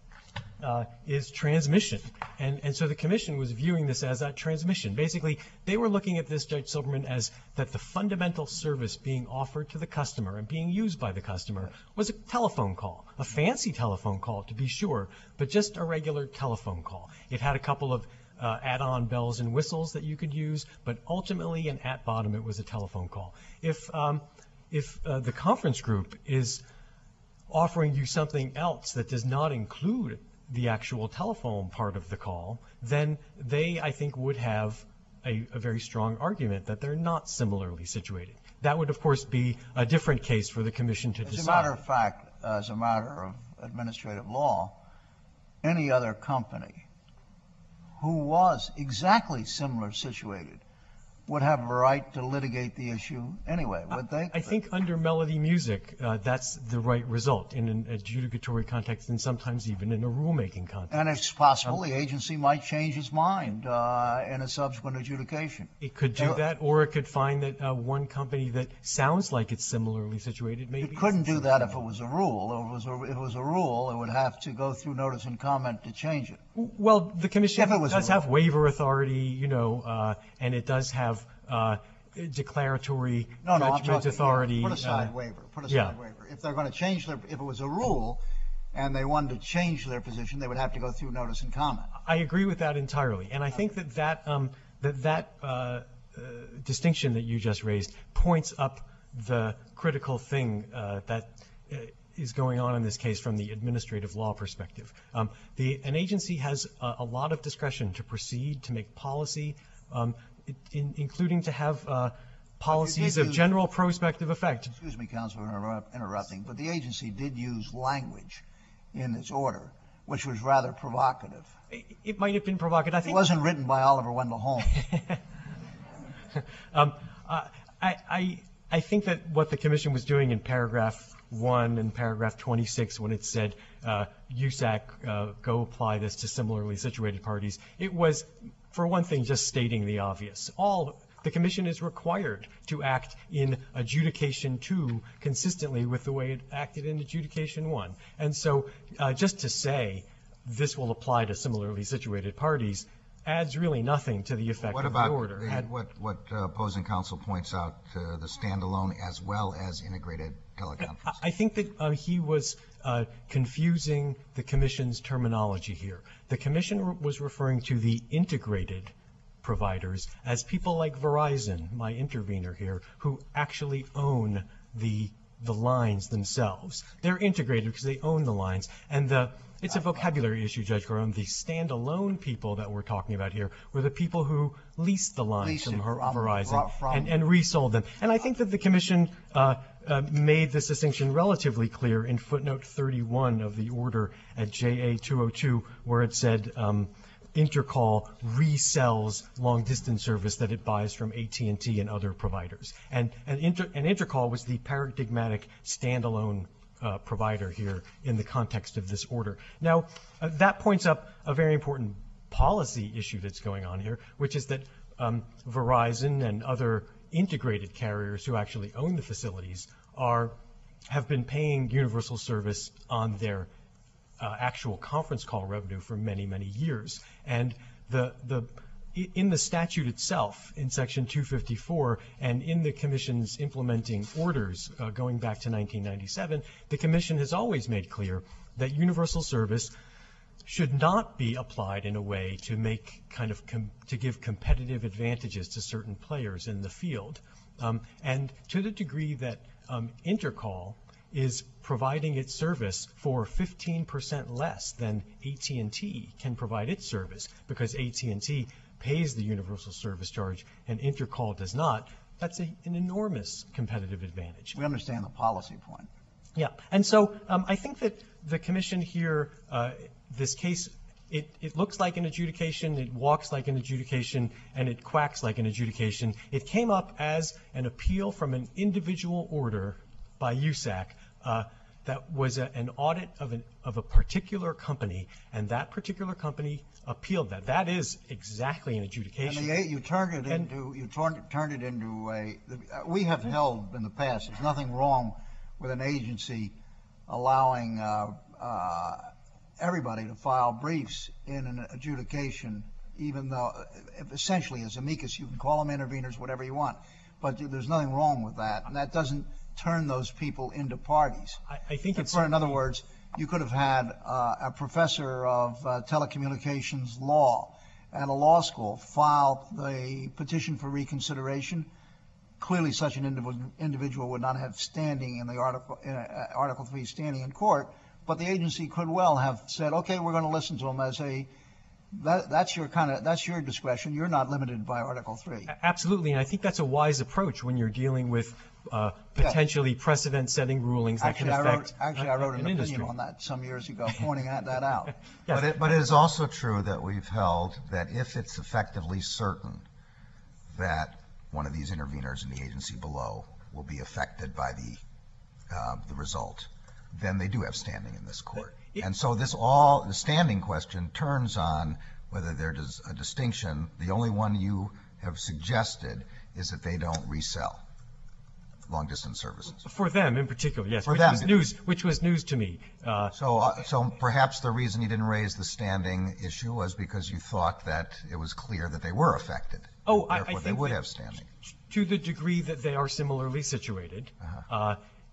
uh, is transmission. And, and so the commission was viewing this as that transmission. Basically, they were looking at this, Judge Silverman, as that the fundamental service being offered to the customer and being used by the customer was a telephone call, a fancy telephone call to be sure, but just a regular telephone call. It had a couple of uh, add-on bells and whistles that you could use, but ultimately and at bottom it was a telephone call. If, um, if uh, the conference group is offering you something else that does not include the actual telephone part of the call, then they, I think, would have a, a very strong argument that they're not similarly situated. That would, of course, be a different case for the commission to As a decide. matter of fact, as a matter of administrative law, any other company who was exactly similar situated would have a right to litigate the issue anyway, would they? I think under Melody Music, uh, that's the right result in an adjudicatory context and sometimes even in a rulemaking context. And it's possible the agency might change its mind uh, in a subsequent adjudication. It could do Uh, that, or it could find that uh, one company that sounds like it's similarly situated maybe. It couldn't do that if it was a rule. If it was a, if it was a rule, it would have to go through notice and comment to change it. Well, the commission If it was a does rule. have waiver authority, you know, uh, and it does have uh, declaratory No, no, I'm judgment talking, authority. yeah, put aside uh, waiver, put aside yeah. waiver. If they're going to change their, if it was a rule and they wanted to change their position, they would have to go through notice and comment. I agree with that entirely, and I think that that um, that that uh, uh, distinction that you just raised points up the critical thing uh, that uh, is going on in this case from the administrative law perspective. Um, the an agency has a, a lot of discretion to proceed, to make policy, um, it, in, including to have uh, policies did of use- general prospective effect. Excuse me, Counsel, for interrupt- interrupting, but the agency did use language in its order, which was rather provocative. It, it might have been provocative. I It think wasn't written by Oliver Wendell Holmes. Um, uh, I, I, I think that what the commission was doing in paragraph one and paragraph twenty-six, when it said uh, U S A C, uh, go apply this to similarly situated parties, it was, for one thing, just stating the obvious. All the Commission is required to act in Adjudication two consistently with the way it acted in Adjudication one. And so uh, just to say this will apply to similarly situated parties adds really nothing to the effect What of about the order. the, Had- what, what uh, opposing counsel points out, uh, the standalone as well as integrated teleconference? I think that uh, he was uh, confusing the Commission's terminology here. The Commission re- was referring to the integrated providers as people like Verizon, my intervener here, who actually own the the lines themselves. They're integrated because they own the lines. And the it's a vocabulary issue, Judge Gorham. The standalone people that we're talking about here were the people who leased the lines Leased from, it Her- from- Verizon from- and, and resold them. And I think that the Commission uh, uh, made this distinction relatively clear in footnote thirty-one of the order at J A two oh two, where it said um, Intercall resells long-distance service that it buys from A T and T and other providers. And, and, Inter, and Intercall was the paradigmatic standalone uh, provider here in the context of this order. Now, uh, that points up a very important policy issue that's going on here, which is that um, Verizon and other integrated carriers who actually own the facilities are have been paying universal service on their uh, actual conference call revenue for many, many years. And the the in the statute itself, in Section two fifty-four, and in the Commission's implementing orders uh, going back to nineteen ninety-seven, the Commission has always made clear that universal service should not be applied in a way to make kind of com- to give competitive advantages to certain players in the field. Um, and to the degree that um, Intercall is providing its service for fifteen percent less than A T and T can provide its service, because A T and T pays the universal service charge and Intercall does not, that's a, an enormous competitive advantage. We understand the policy point. Yeah, and so um, I think that the Commission here, uh, this case, it, it looks like an adjudication, it walks like an adjudication, and it quacks like an adjudication. It came up as an appeal from an individual order by U S A C uh, that was a, an audit of, an, of a particular company, and that particular company appealed that. That is exactly an And adjudication. the, you turned it And- into, you turned, turned it into a, uh, we have held in the past, there's nothing wrong with an agency allowing uh, uh, everybody to file briefs in an adjudication, even though, uh, essentially as amicus, you can call them interveners, whatever you want, but there's nothing wrong with that, and that doesn't turn those people into parties. I, I think it's For, in other words, you could have had uh, a professor of uh, telecommunications law at a law school file the petition for reconsideration. Clearly, such an individual, individual would not have standing in the article, uh, Article three standing in court, but the agency could well have said, okay, we're going to listen to him as a, that, that's your kind of, that's your discretion. You're not limited by Article three. Absolutely, and I think that's a wise approach when you're dealing with uh, potentially precedent-setting rulings that Actually, can I wrote, affect actually, uh, I wrote an, an opinion industry. on that some years ago, pointing that, that out. Yes. But it, but it is also true that we've held that if it's effectively certain that one of these interveners in the agency below will be affected by the, uh, the result, then they do have standing in this court. It- And so this all, the standing question turns on whether there's a distinction. The only one you have suggested is that they don't resell long-distance services. For them in particular, yes, For which them. was news, which was news to me. Uh, So, uh, so perhaps the reason you didn't raise the standing issue was because you thought that it was clear that they were affected. Oh, I- I Therefore, they think would that- have standing. to the degree that they are similarly situated, uh,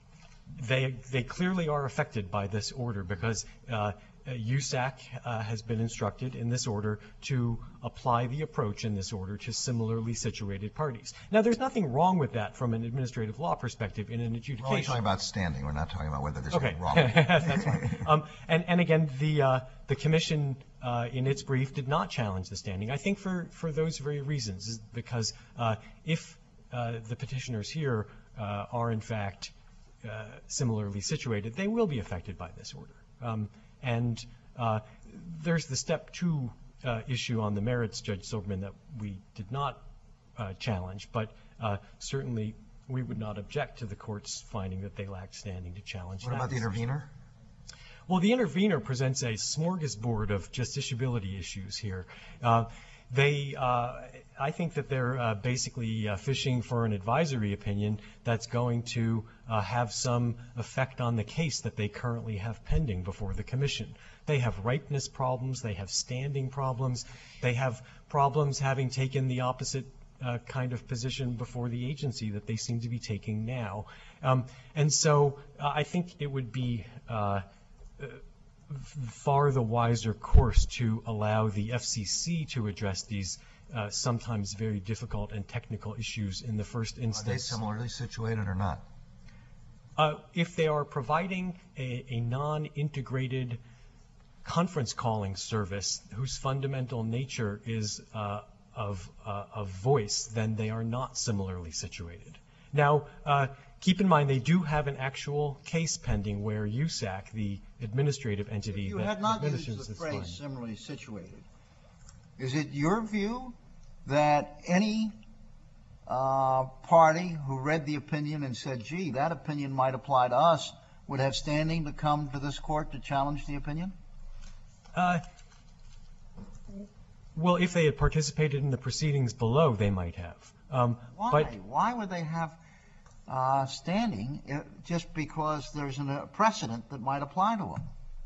they they clearly are affected by this order, because uh, U S A C uh, has been instructed in this order to apply the approach in this order to similarly situated parties. Now, there's nothing wrong with that from an administrative law perspective in an We're only adjudication. talking about standing. We're not talking about whether there's Okay, anything wrong. that's fine. Um, and, and again, the uh, the commission uh, in its brief did not challenge the standing. I think for, for those very reasons, is because uh, if uh, the petitioners here uh, are in fact uh, similarly situated, they will be affected by this order. Um, and uh, there's the step two uh, issue on the merits, Judge Silverman, that we did not uh, challenge, but uh, certainly we would not object to the court's finding that they lacked standing to challenge What that about the decision. intervener? Well, the intervener presents a smorgasbord of justiciability issues here. Uh, they, uh, I think that they're uh, basically uh, fishing for an advisory opinion that's going to uh, have some effect on the case that they currently have pending before the commission. They have ripeness problems, they have standing problems, they have problems having taken the opposite uh, kind of position before the agency that they seem to be taking now. Um, and so uh, I think it would be uh, far the wiser course to allow the F C C to address these uh, sometimes very difficult and technical issues in the first instance. Are they similarly situated or not? Uh, if they are providing a, a non-integrated conference calling service whose fundamental nature is uh, of, uh, of voice, then they are not similarly situated. Now, uh, keep in mind they do have an actual case pending where U S A C, the administrative entity You that had not administers used the this phrase fund. similarly situated. Is it your view that any uh, party who read the opinion and said, gee, that opinion might apply to us, would have standing to come to this court to challenge the opinion? Uh, well, if they had participated in the proceedings below, they might have. Um, Why? But Why would they have uh, standing uh, just because there's an, a precedent that might apply to them?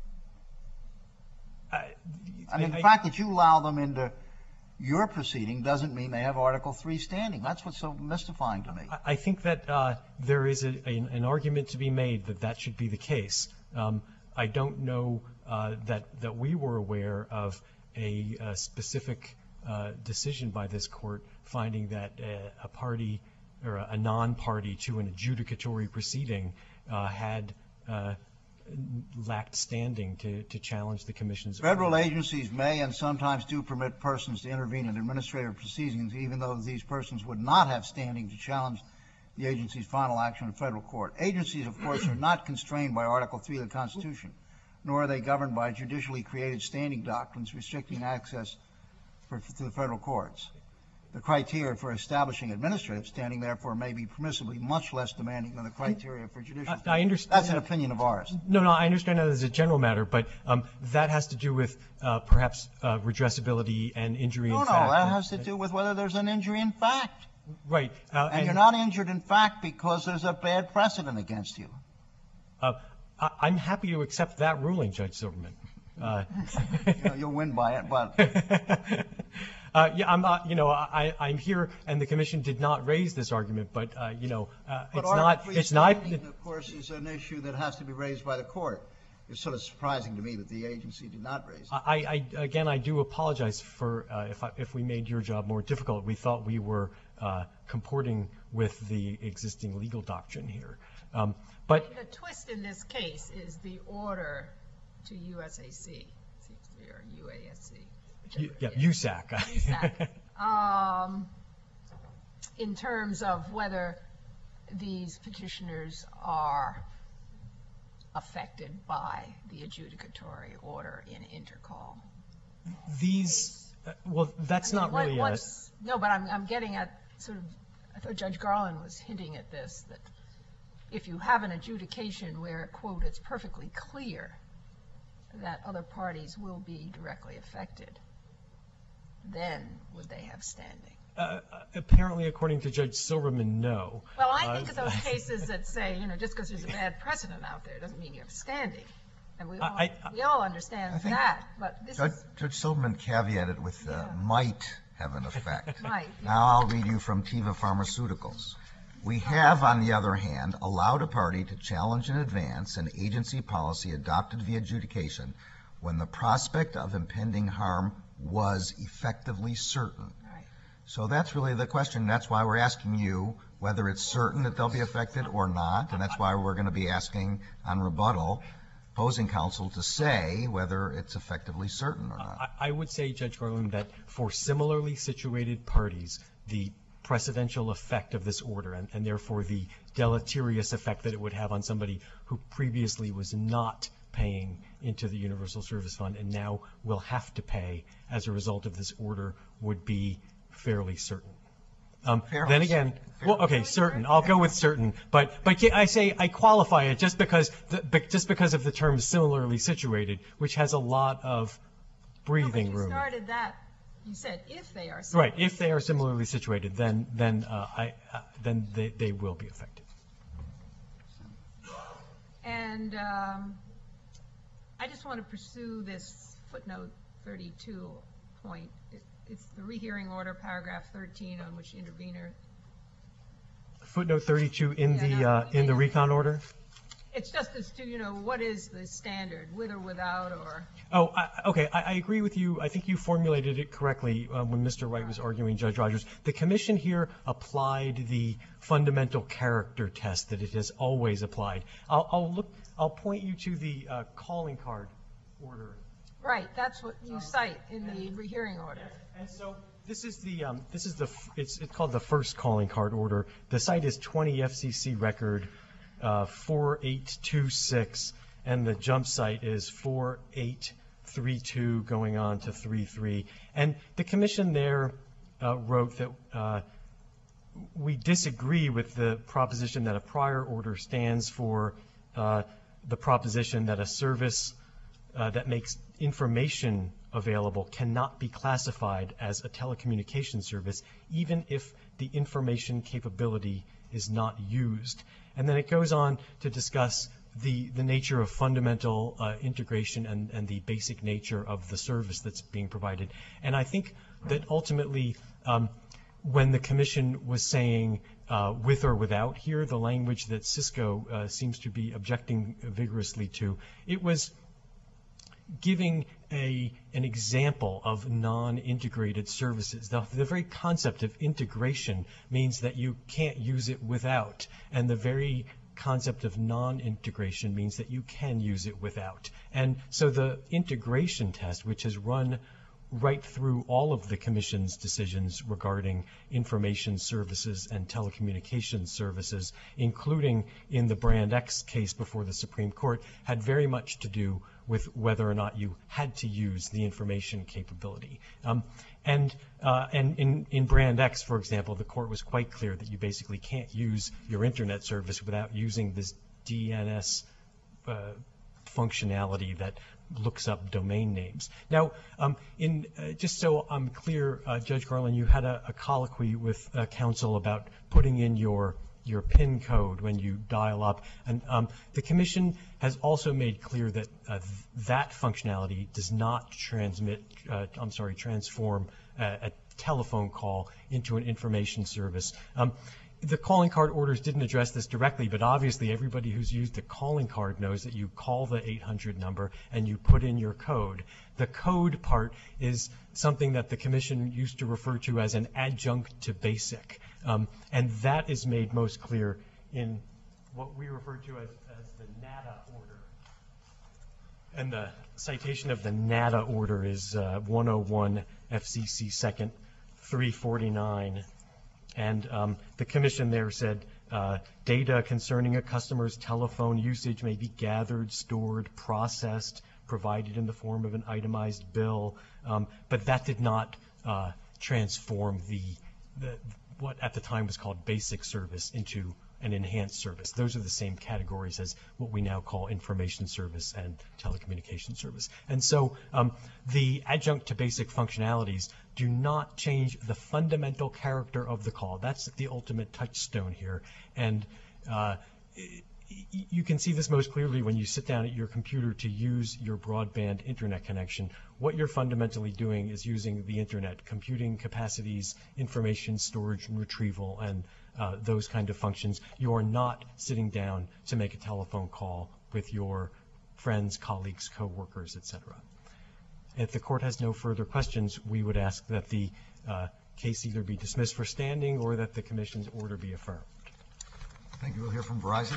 I, I mean, I- the fact that you allow them into your proceeding doesn't mean they have Article three standing. That's what's so mystifying to me. I think that uh, there is a, an, an argument to be made that that should be the case. Um, I don't know uh, that that we were aware of a, a specific uh, decision by this court finding that uh, a party or a, a non-party to an adjudicatory proceeding uh, had uh, lacked standing to, to challenge the commission's Federal order. agencies may and sometimes do permit persons to intervene in administrative proceedings, even though these persons would not have standing to challenge the agency's final action in federal court. Agencies, of course, are not constrained by Article three of the Constitution, nor are they governed by judicially created standing doctrines restricting access for, to the federal courts. The criteria for establishing administrative standing, therefore, may be permissibly much less demanding than the criteria for judicial I- I standing. understand That's an that. opinion of ours. No, no, I understand that as a general matter, but um, that has to do with uh, perhaps uh, redressability and injury No, in no, fact. that has to do with whether there's an injury in fact. Right. Uh, And you're not injured in fact because there's a bad precedent against you. Uh, I, I'm happy to accept that ruling, Judge Silverman. Uh, You know, you'll win by it, but uh, yeah, I'm not, you know, I, I'm here, and the commission did not raise this argument, but, uh, you know, uh, But it's Article not, three it's not, standing, of course, is an issue that has to be raised by the court. It's sort of surprising to me that the agency did not raise it. I, I, again, I do apologize for, uh, if I, if we made your job more difficult. We thought we were, uh, comporting with the existing legal doctrine here. Um, but The twist in this case is the order to U S A C, seems to be, or U A S C. Y- Yeah, whichever it is. U S A C. U S A C. Um, in terms of whether these petitioners are affected by the adjudicatory order in intercall. These, uh, well, that's I mean, not what- really a, what's- No, but I'm, I'm getting at sort of, I thought Judge Garland was hinting at this, that if you have an adjudication where, quote, it's perfectly clear that other parties will be directly affected, then would they have standing? uh, apparently, according to Judge Silverman, no. Well, I Uh, think of those cases that say, you know, just because there's a bad precedent out there doesn't mean you have standing. And we all, I- I- we all understand I think that, but this Judge, is, Judge Silverman caveated with uh, Yeah. might have an effect. Might, yeah. Now I'll read you from Teva Pharmaceuticals. We have, on the other hand, allowed a party to challenge in advance an agency policy adopted via adjudication when the prospect of impending harm was effectively certain. right. So that's really the question. That's why we're asking you whether it's certain that they'll be affected or not, and that's why we're going to be asking on rebuttal opposing counsel to say whether it's effectively certain or not. I, I would say, Judge Garland, that for similarly situated parties, the precedential effect of this order, and, and therefore the deleterious effect that it would have on somebody who previously was not paying into the Universal Service Fund and now will have to pay as a result of this order, would be fairly certain. Um, Fairly then again, certain. well, okay, certain. I'll go with certain, but but I say I qualify it just because the, be- just because of the term similarly situated, which has a lot of breathing No, but room. you started that You said if they are. Right, if they are similarly situated, then, then, uh, I, uh, then they, they will be affected. And um, I just want to pursue this footnote thirty-two point. It, it's the rehearing order, paragraph thirteen, on which intervener. Footnote thirty-two in Yeah, the, no, uh, in the yeah. recon order? It's just as to, you know, what is the standard, with or without, or. Oh, I, okay, I, I agree with you. I think you formulated it correctly uh, when Mister Wright was arguing, Judge Rogers. The commission here applied the fundamental character test that it has always applied. I'll, I'll look, I'll point you to the uh, calling card order. Right, that's what you cite in the rehearing order. And so this is the, um, this is the, f- it's, it's called the first calling card order. The site is twenty F C C record uh, four eight two six, and the jump site is four eight three two going on to three three. And the commission there uh, wrote that uh, we disagree with the proposition that a prior order stands for uh, the proposition that a service uh, that makes information available cannot be classified as a telecommunication service, even if the information capability is not used. And then it goes on to discuss the, the nature of fundamental uh, integration and, and the basic nature of the service that's being provided. And I think that ultimately, um, when the commission was saying uh, with or without here, the language that Cisco uh, seems to be objecting vigorously to, it was giving a an example of non-integrated services. The, the very concept of integration means that you can't use it without, and the very concept of non-integration means that you can use it without. And so the integration test, which has run right through all of the commission's decisions regarding information services and telecommunications services, including in the Brand X case before the Supreme Court, had very much to do with whether or not you had to use the information capability. Um, and uh, and in, in Brand X, for example, the court was quite clear that you basically can't use your internet service without using this D N S uh, functionality that looks up domain names. Now, um, in uh, just so I'm clear, uh, Judge Garland, you had a, a colloquy with uh, counsel about putting in your your PIN code when you dial up, and um, the commission has also made clear that uh, th that functionality does not transmit, uh, I'm sorry, transform uh, a telephone call into an information service. Um, The calling card orders didn't address this directly, but obviously everybody who's used a calling card knows that you call the eight hundred number and you put in your code. The code part is something that the commission used to refer to as an adjunct to basic, um, and that is made most clear in what we refer to as, as the NADA order. And the citation of the NADA order is uh, one oh one F C C second three forty-nine. And um, the commission there said uh, data concerning a customer's telephone usage may be gathered, stored, processed, provided in the form of an itemized bill, um, but that did not uh, transform the, the what at the time was called basic service into an enhanced service. Those are the same categories as what we now call information service and telecommunication service. And so um, the adjunct to basic functionalities do not change the fundamental character of the call. That's the ultimate touchstone here. And uh, you can see this most clearly when you sit down at your computer to use your broadband internet connection. What you're fundamentally doing is using the internet, computing capacities, information storage and retrieval, and uh, those kind of functions. You are not sitting down to make a telephone call with your friends, colleagues, co-workers, et cetera. If the court has no further questions, we would ask that the uh, case either be dismissed for standing or that the commission's order be affirmed. Thank you. We'll hear from Verizon.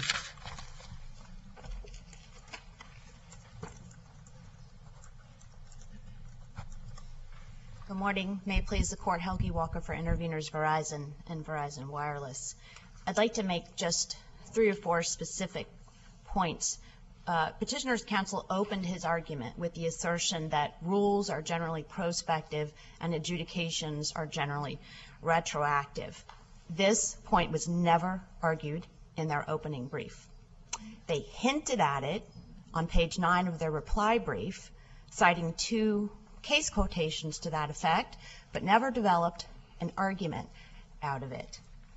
Good morning. May it please the court, Helgi Walker for Interveners Verizon and Verizon Wireless. I'd like to make just three or four specific points. Uh, Petitioner's counsel opened his argument with the assertion that rules are generally prospective and adjudications are generally retroactive. This point was never argued in their opening brief. They hinted at it on page nine of their reply brief, citing two case quotations to that effect, but never developed an argument out of it.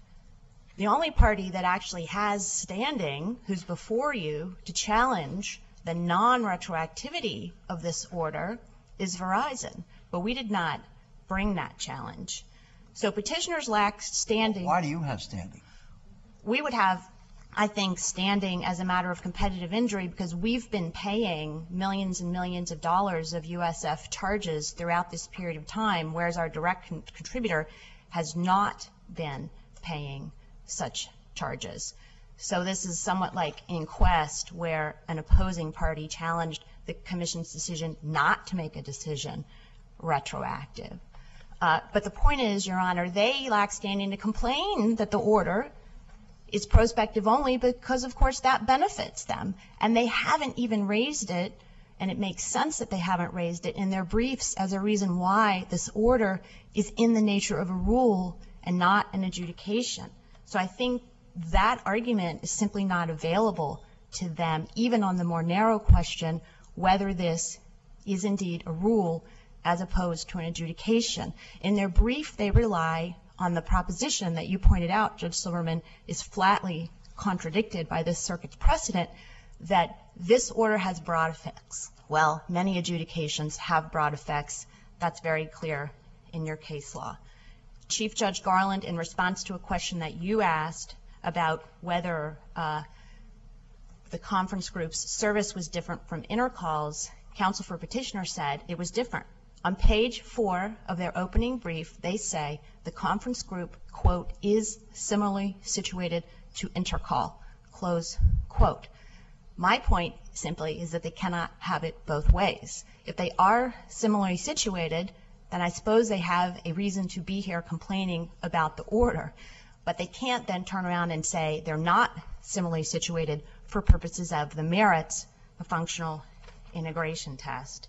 The only party that actually has standing, who's before you to challenge the non-retroactivity of this order, is Verizon. But we did not bring that challenge. So petitioners lack standing. Why do you have standing? We would have, I think, standing as a matter of competitive injury because we've been paying millions and millions of dollars of U S F charges throughout this period of time, whereas our direct con- contributor has not been paying such charges. So this is somewhat like in Quest, where an opposing party challenged the Commission's decision not to make a decision retroactive. Uh, but the point is, Your Honor, they lack standing to complain that the order is prospective only because, of course, that benefits them. And they haven't even raised it, and it makes sense that they haven't raised it in their briefs as a reason why this order is in the nature of a rule and not an adjudication. So I think that argument is simply not available to them, even on the more narrow question whether this is indeed a rule as opposed to an adjudication. In their brief, they rely on the proposition that you pointed out, Judge Silverman, is flatly contradicted by this circuit's precedent, that this order has broad effects. Well, many adjudications have broad effects. That's very clear in your case law. Chief Judge Garland, in response to a question that you asked about whether uh, the conference group's service was different from Intercall's, counsel for petitioner said it was different. On page four of their opening brief, they say the conference group, quote, is similarly situated to Intercall, close quote. My point simply is that they cannot have it both ways. If they are similarly situated, then I suppose they have a reason to be here complaining about the order. But they can't then turn around and say they're not similarly situated for purposes of the merits of functional integration test.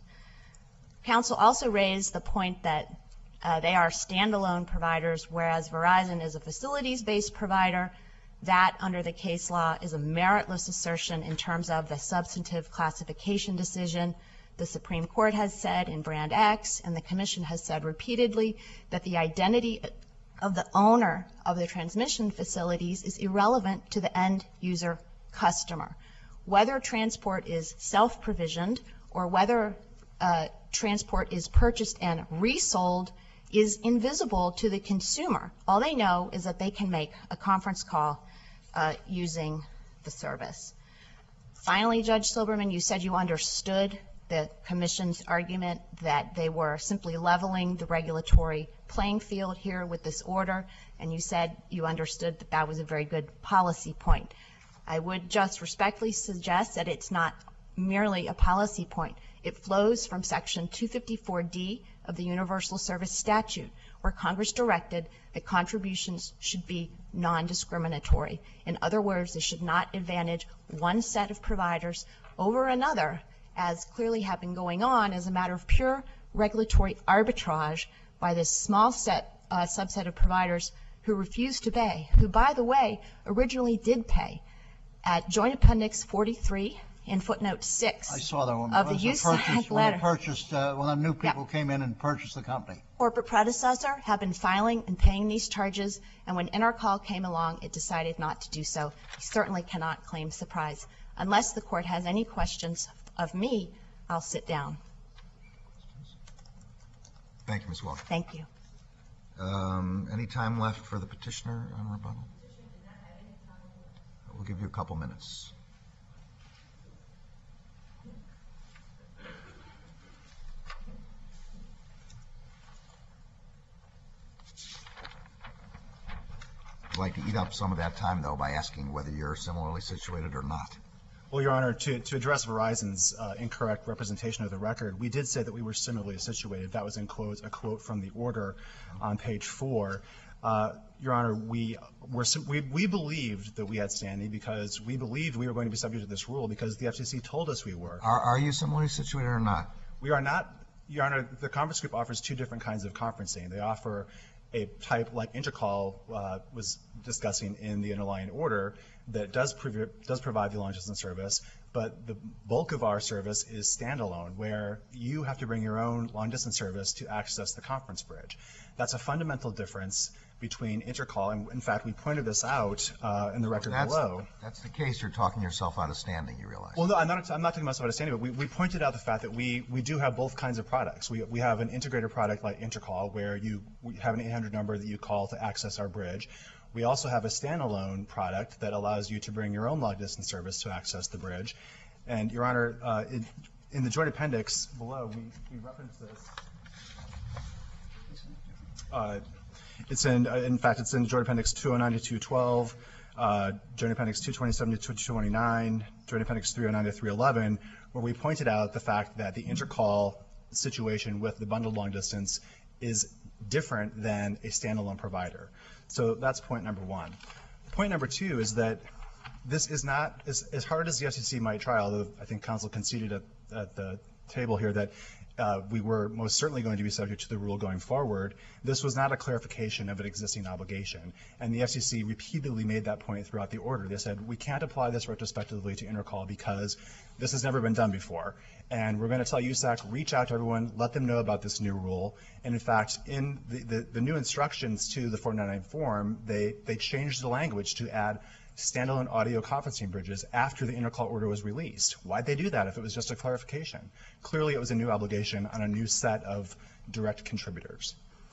Counsel also raised the point that uh, they are standalone providers, whereas Verizon is a facilities-based provider. That, under the case law, is a meritless assertion in terms of the substantive classification decision. The Supreme Court has said in Brand X, and the Commission has said repeatedly, that the identity of the owner of the transmission facilities is irrelevant to the end user customer. Whether transport is self-provisioned or whether uh, transport is purchased and resold is invisible to the consumer. All they know is that they can make a conference call uh, using the service. Finally, Judge Silberman, you said you understood the Commission's argument that they were simply leveling the regulatory playing field here with this order, and you said you understood that that was a very good policy point. I would just respectfully suggest that it's not merely a policy point. It flows from Section two fifty-four D of the Universal Service Statute, where Congress directed that contributions should be non-discriminatory. In other words, they should not advantage one set of providers over another, as clearly have been going on as a matter of pure regulatory arbitrage by this small set, uh, subset of providers who refused to pay, who, by the way, originally did pay. At Joint Appendix forty-three, in footnote six I saw that one. of the When U S they A C purchased- when they letter. purchased, uh, when the new people came in and purchased the company. Corporate predecessor have been filing and paying these charges, and when Intercall came along, it decided not to do so. We certainly cannot claim surprise. Unless the Court has any questions of me, I'll sit down. Thank you, Miz Walker. Thank you. Um, any time left for the petitioner on rebuttal? We'll give you a couple minutes. I'd like to eat up some of that time, though, by asking whether you're similarly situated or not. Well, Your Honor, to, to address Verizon's uh, incorrect representation of the record, we did say that we were similarly situated. That was in quotes, a quote from the order on page four. Uh, Your Honor, we, were, we we believed that we had standing because we believed we were going to be subject to this rule because the F C C told us we were. Are, are you similarly situated or not? We are not. Your Honor, the conference group offers two different kinds of conferencing. They offer a type like Intercall uh, was discussing in the underlying order that does, prov- does provide the long distance service, but the bulk of our service is standalone, where you have to bring your own long-distance service to access the conference bridge. That's a fundamental difference between intercall, and in fact, we pointed this out uh, in the record That's, below. that's the case. You're talking yourself out of standing, you realize. Well, no, I'm not, I'm not talking about understanding, but we, we pointed out the fact that we, we do have both kinds of products. We, we have an integrated product like Intercall, where you we have an eight hundred number that you call to access our bridge. We also have a standalone product that allows you to bring your own long-distance service to access the bridge. And, Your Honor, uh, in, in the joint appendix below, we, we reference this. Uh, It's in, uh, in fact, it's in Joint Appendix two oh nine to two twelve, uh, Joint Appendix two twenty-seven to two twenty-nine, Joint Appendix three oh nine to three eleven, where we pointed out the fact that the intercall situation with the bundled long distance is different than a standalone provider. So that's point number one. Point number two is that this is not, as, as hard as the F C C might try, although I think counsel conceded at, at the table here that Uh, we were most certainly going to be subject to the rule going forward. This was not a clarification of an existing obligation. And the F C C repeatedly made that point throughout the order. They said, we can't apply this retrospectively to intercall because this has never been done before. And we're going to tell U S A C, reach out to everyone, let them know about this new rule. And in fact, in the, the, the new instructions to the four ninety-nine form, they, they changed the language to add standalone audio conferencing bridges after the intercall order was released. Why'd they do that if it was just a clarification? Clearly, it was a new obligation on a new set of direct contributors.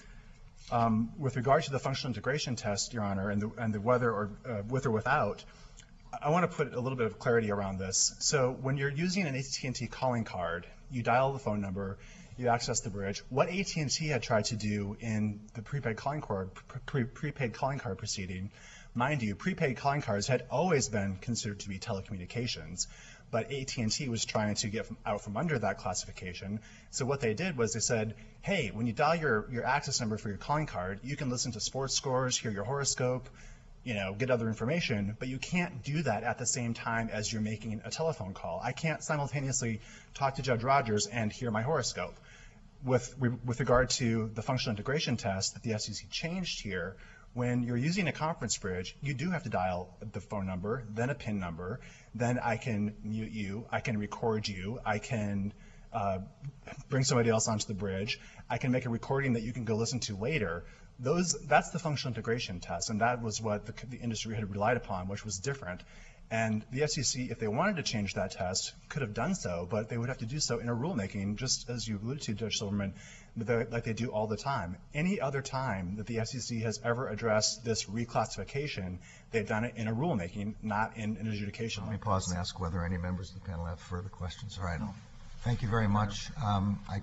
Um, with regard to the functional integration test, Your Honor, and the, and the whether or uh, with or without, I want to put a little bit of clarity around this. So when you're using an A T and T calling card, you dial the phone number, you access the bridge. What A T and T had tried to do in the prepaid calling card, pre prepaid calling card proceeding, mind you, prepaid calling cards had always been considered to be telecommunications, but A T and T was trying to get from, out from under that classification. So what they did was they said, hey, when you dial your, your access number for your calling card, you can listen to sports scores, hear your horoscope, you know, get other information, but you can't do that at the same time as you're making a telephone call. I can't simultaneously talk to Judge Rogers and hear my horoscope. With, with regard to the functional integration test that the F C C changed here, when you're using a conference bridge, you do have to dial the phone number, then a PIN number, then I can mute you, I can record you, I can uh, bring somebody else onto the bridge, I can make a recording that you can go listen to later. Those, that's the functional integration test, and that was what the, the industry had relied upon, which was different. And the F C C, if they wanted to change that test, could have done so, but they would have to do so in a rulemaking, just as you alluded to, Judge Silverman, like they do all the time. Any other time that the F C C has ever addressed this reclassification, they've done it in a rulemaking, not in an adjudication. Let me pause and ask whether any members of the panel have further questions. All right. Thank you very much. Um, I,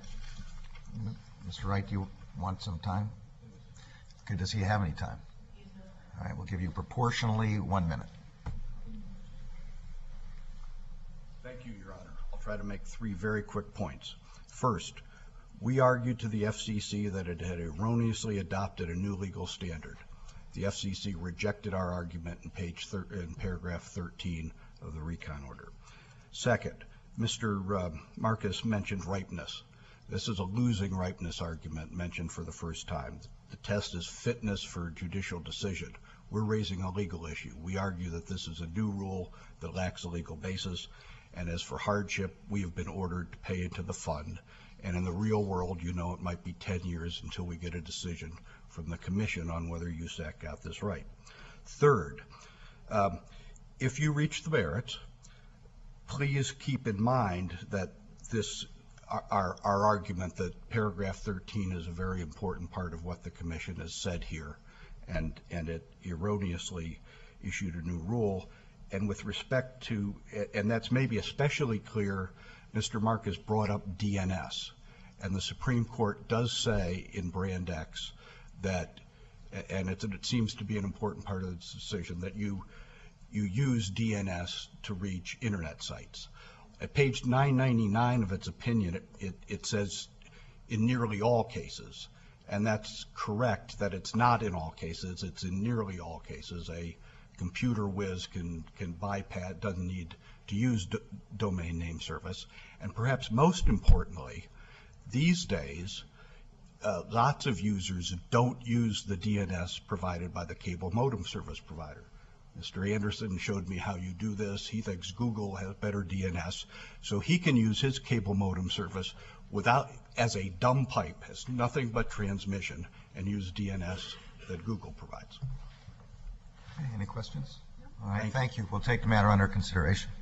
Mister Wright, do you want some time? Okay, does he have any time? All right, we'll give you proportionally one minute. Thank you, Your Honor. I'll try to make three very quick points. First, we argued to the F C C that it had erroneously adopted a new legal standard. The F C C rejected our argument in page thir in paragraph thirteen of the recon order. Second, Mister Uh, Marcus mentioned ripeness. This is a losing ripeness argument mentioned for the first time. The test is fitness for judicial decision. We're raising a legal issue. We argue that this is a new rule that lacks a legal basis. And as for hardship, we have been ordered to pay into the fund. And in the real world, you know, it might be ten years until we get a decision from the commission on whether U S A C got this right. Third, um, if you reach the merits, please keep in mind that this, our, our argument that paragraph thirteen is a very important part of what the commission has said here, and, and it erroneously issued a new rule. And with respect to, and that's maybe especially clear, Mister Marcus brought up D N S. And the Supreme Court does say in Brand X that, and it's, it seems to be an important part of this decision, that you, you use D N S to reach internet sites. At page nine ninety-nine of its opinion, it, it, it says in nearly all cases, and that's correct that it's not in all cases, it's in nearly all cases. A computer whiz can, can bypass, doesn't need to use do, domain name service. And perhaps most importantly, these days, uh, lots of users don't use the D N S provided by the cable modem service provider. Mister Anderson showed me how you do this. He thinks Google has better D N S. So he can use his cable modem service without, as a dumb pipe, has nothing but transmission, and use D N S that Google provides. Okay, any questions? All right, thank you. We'll take the matter under consideration.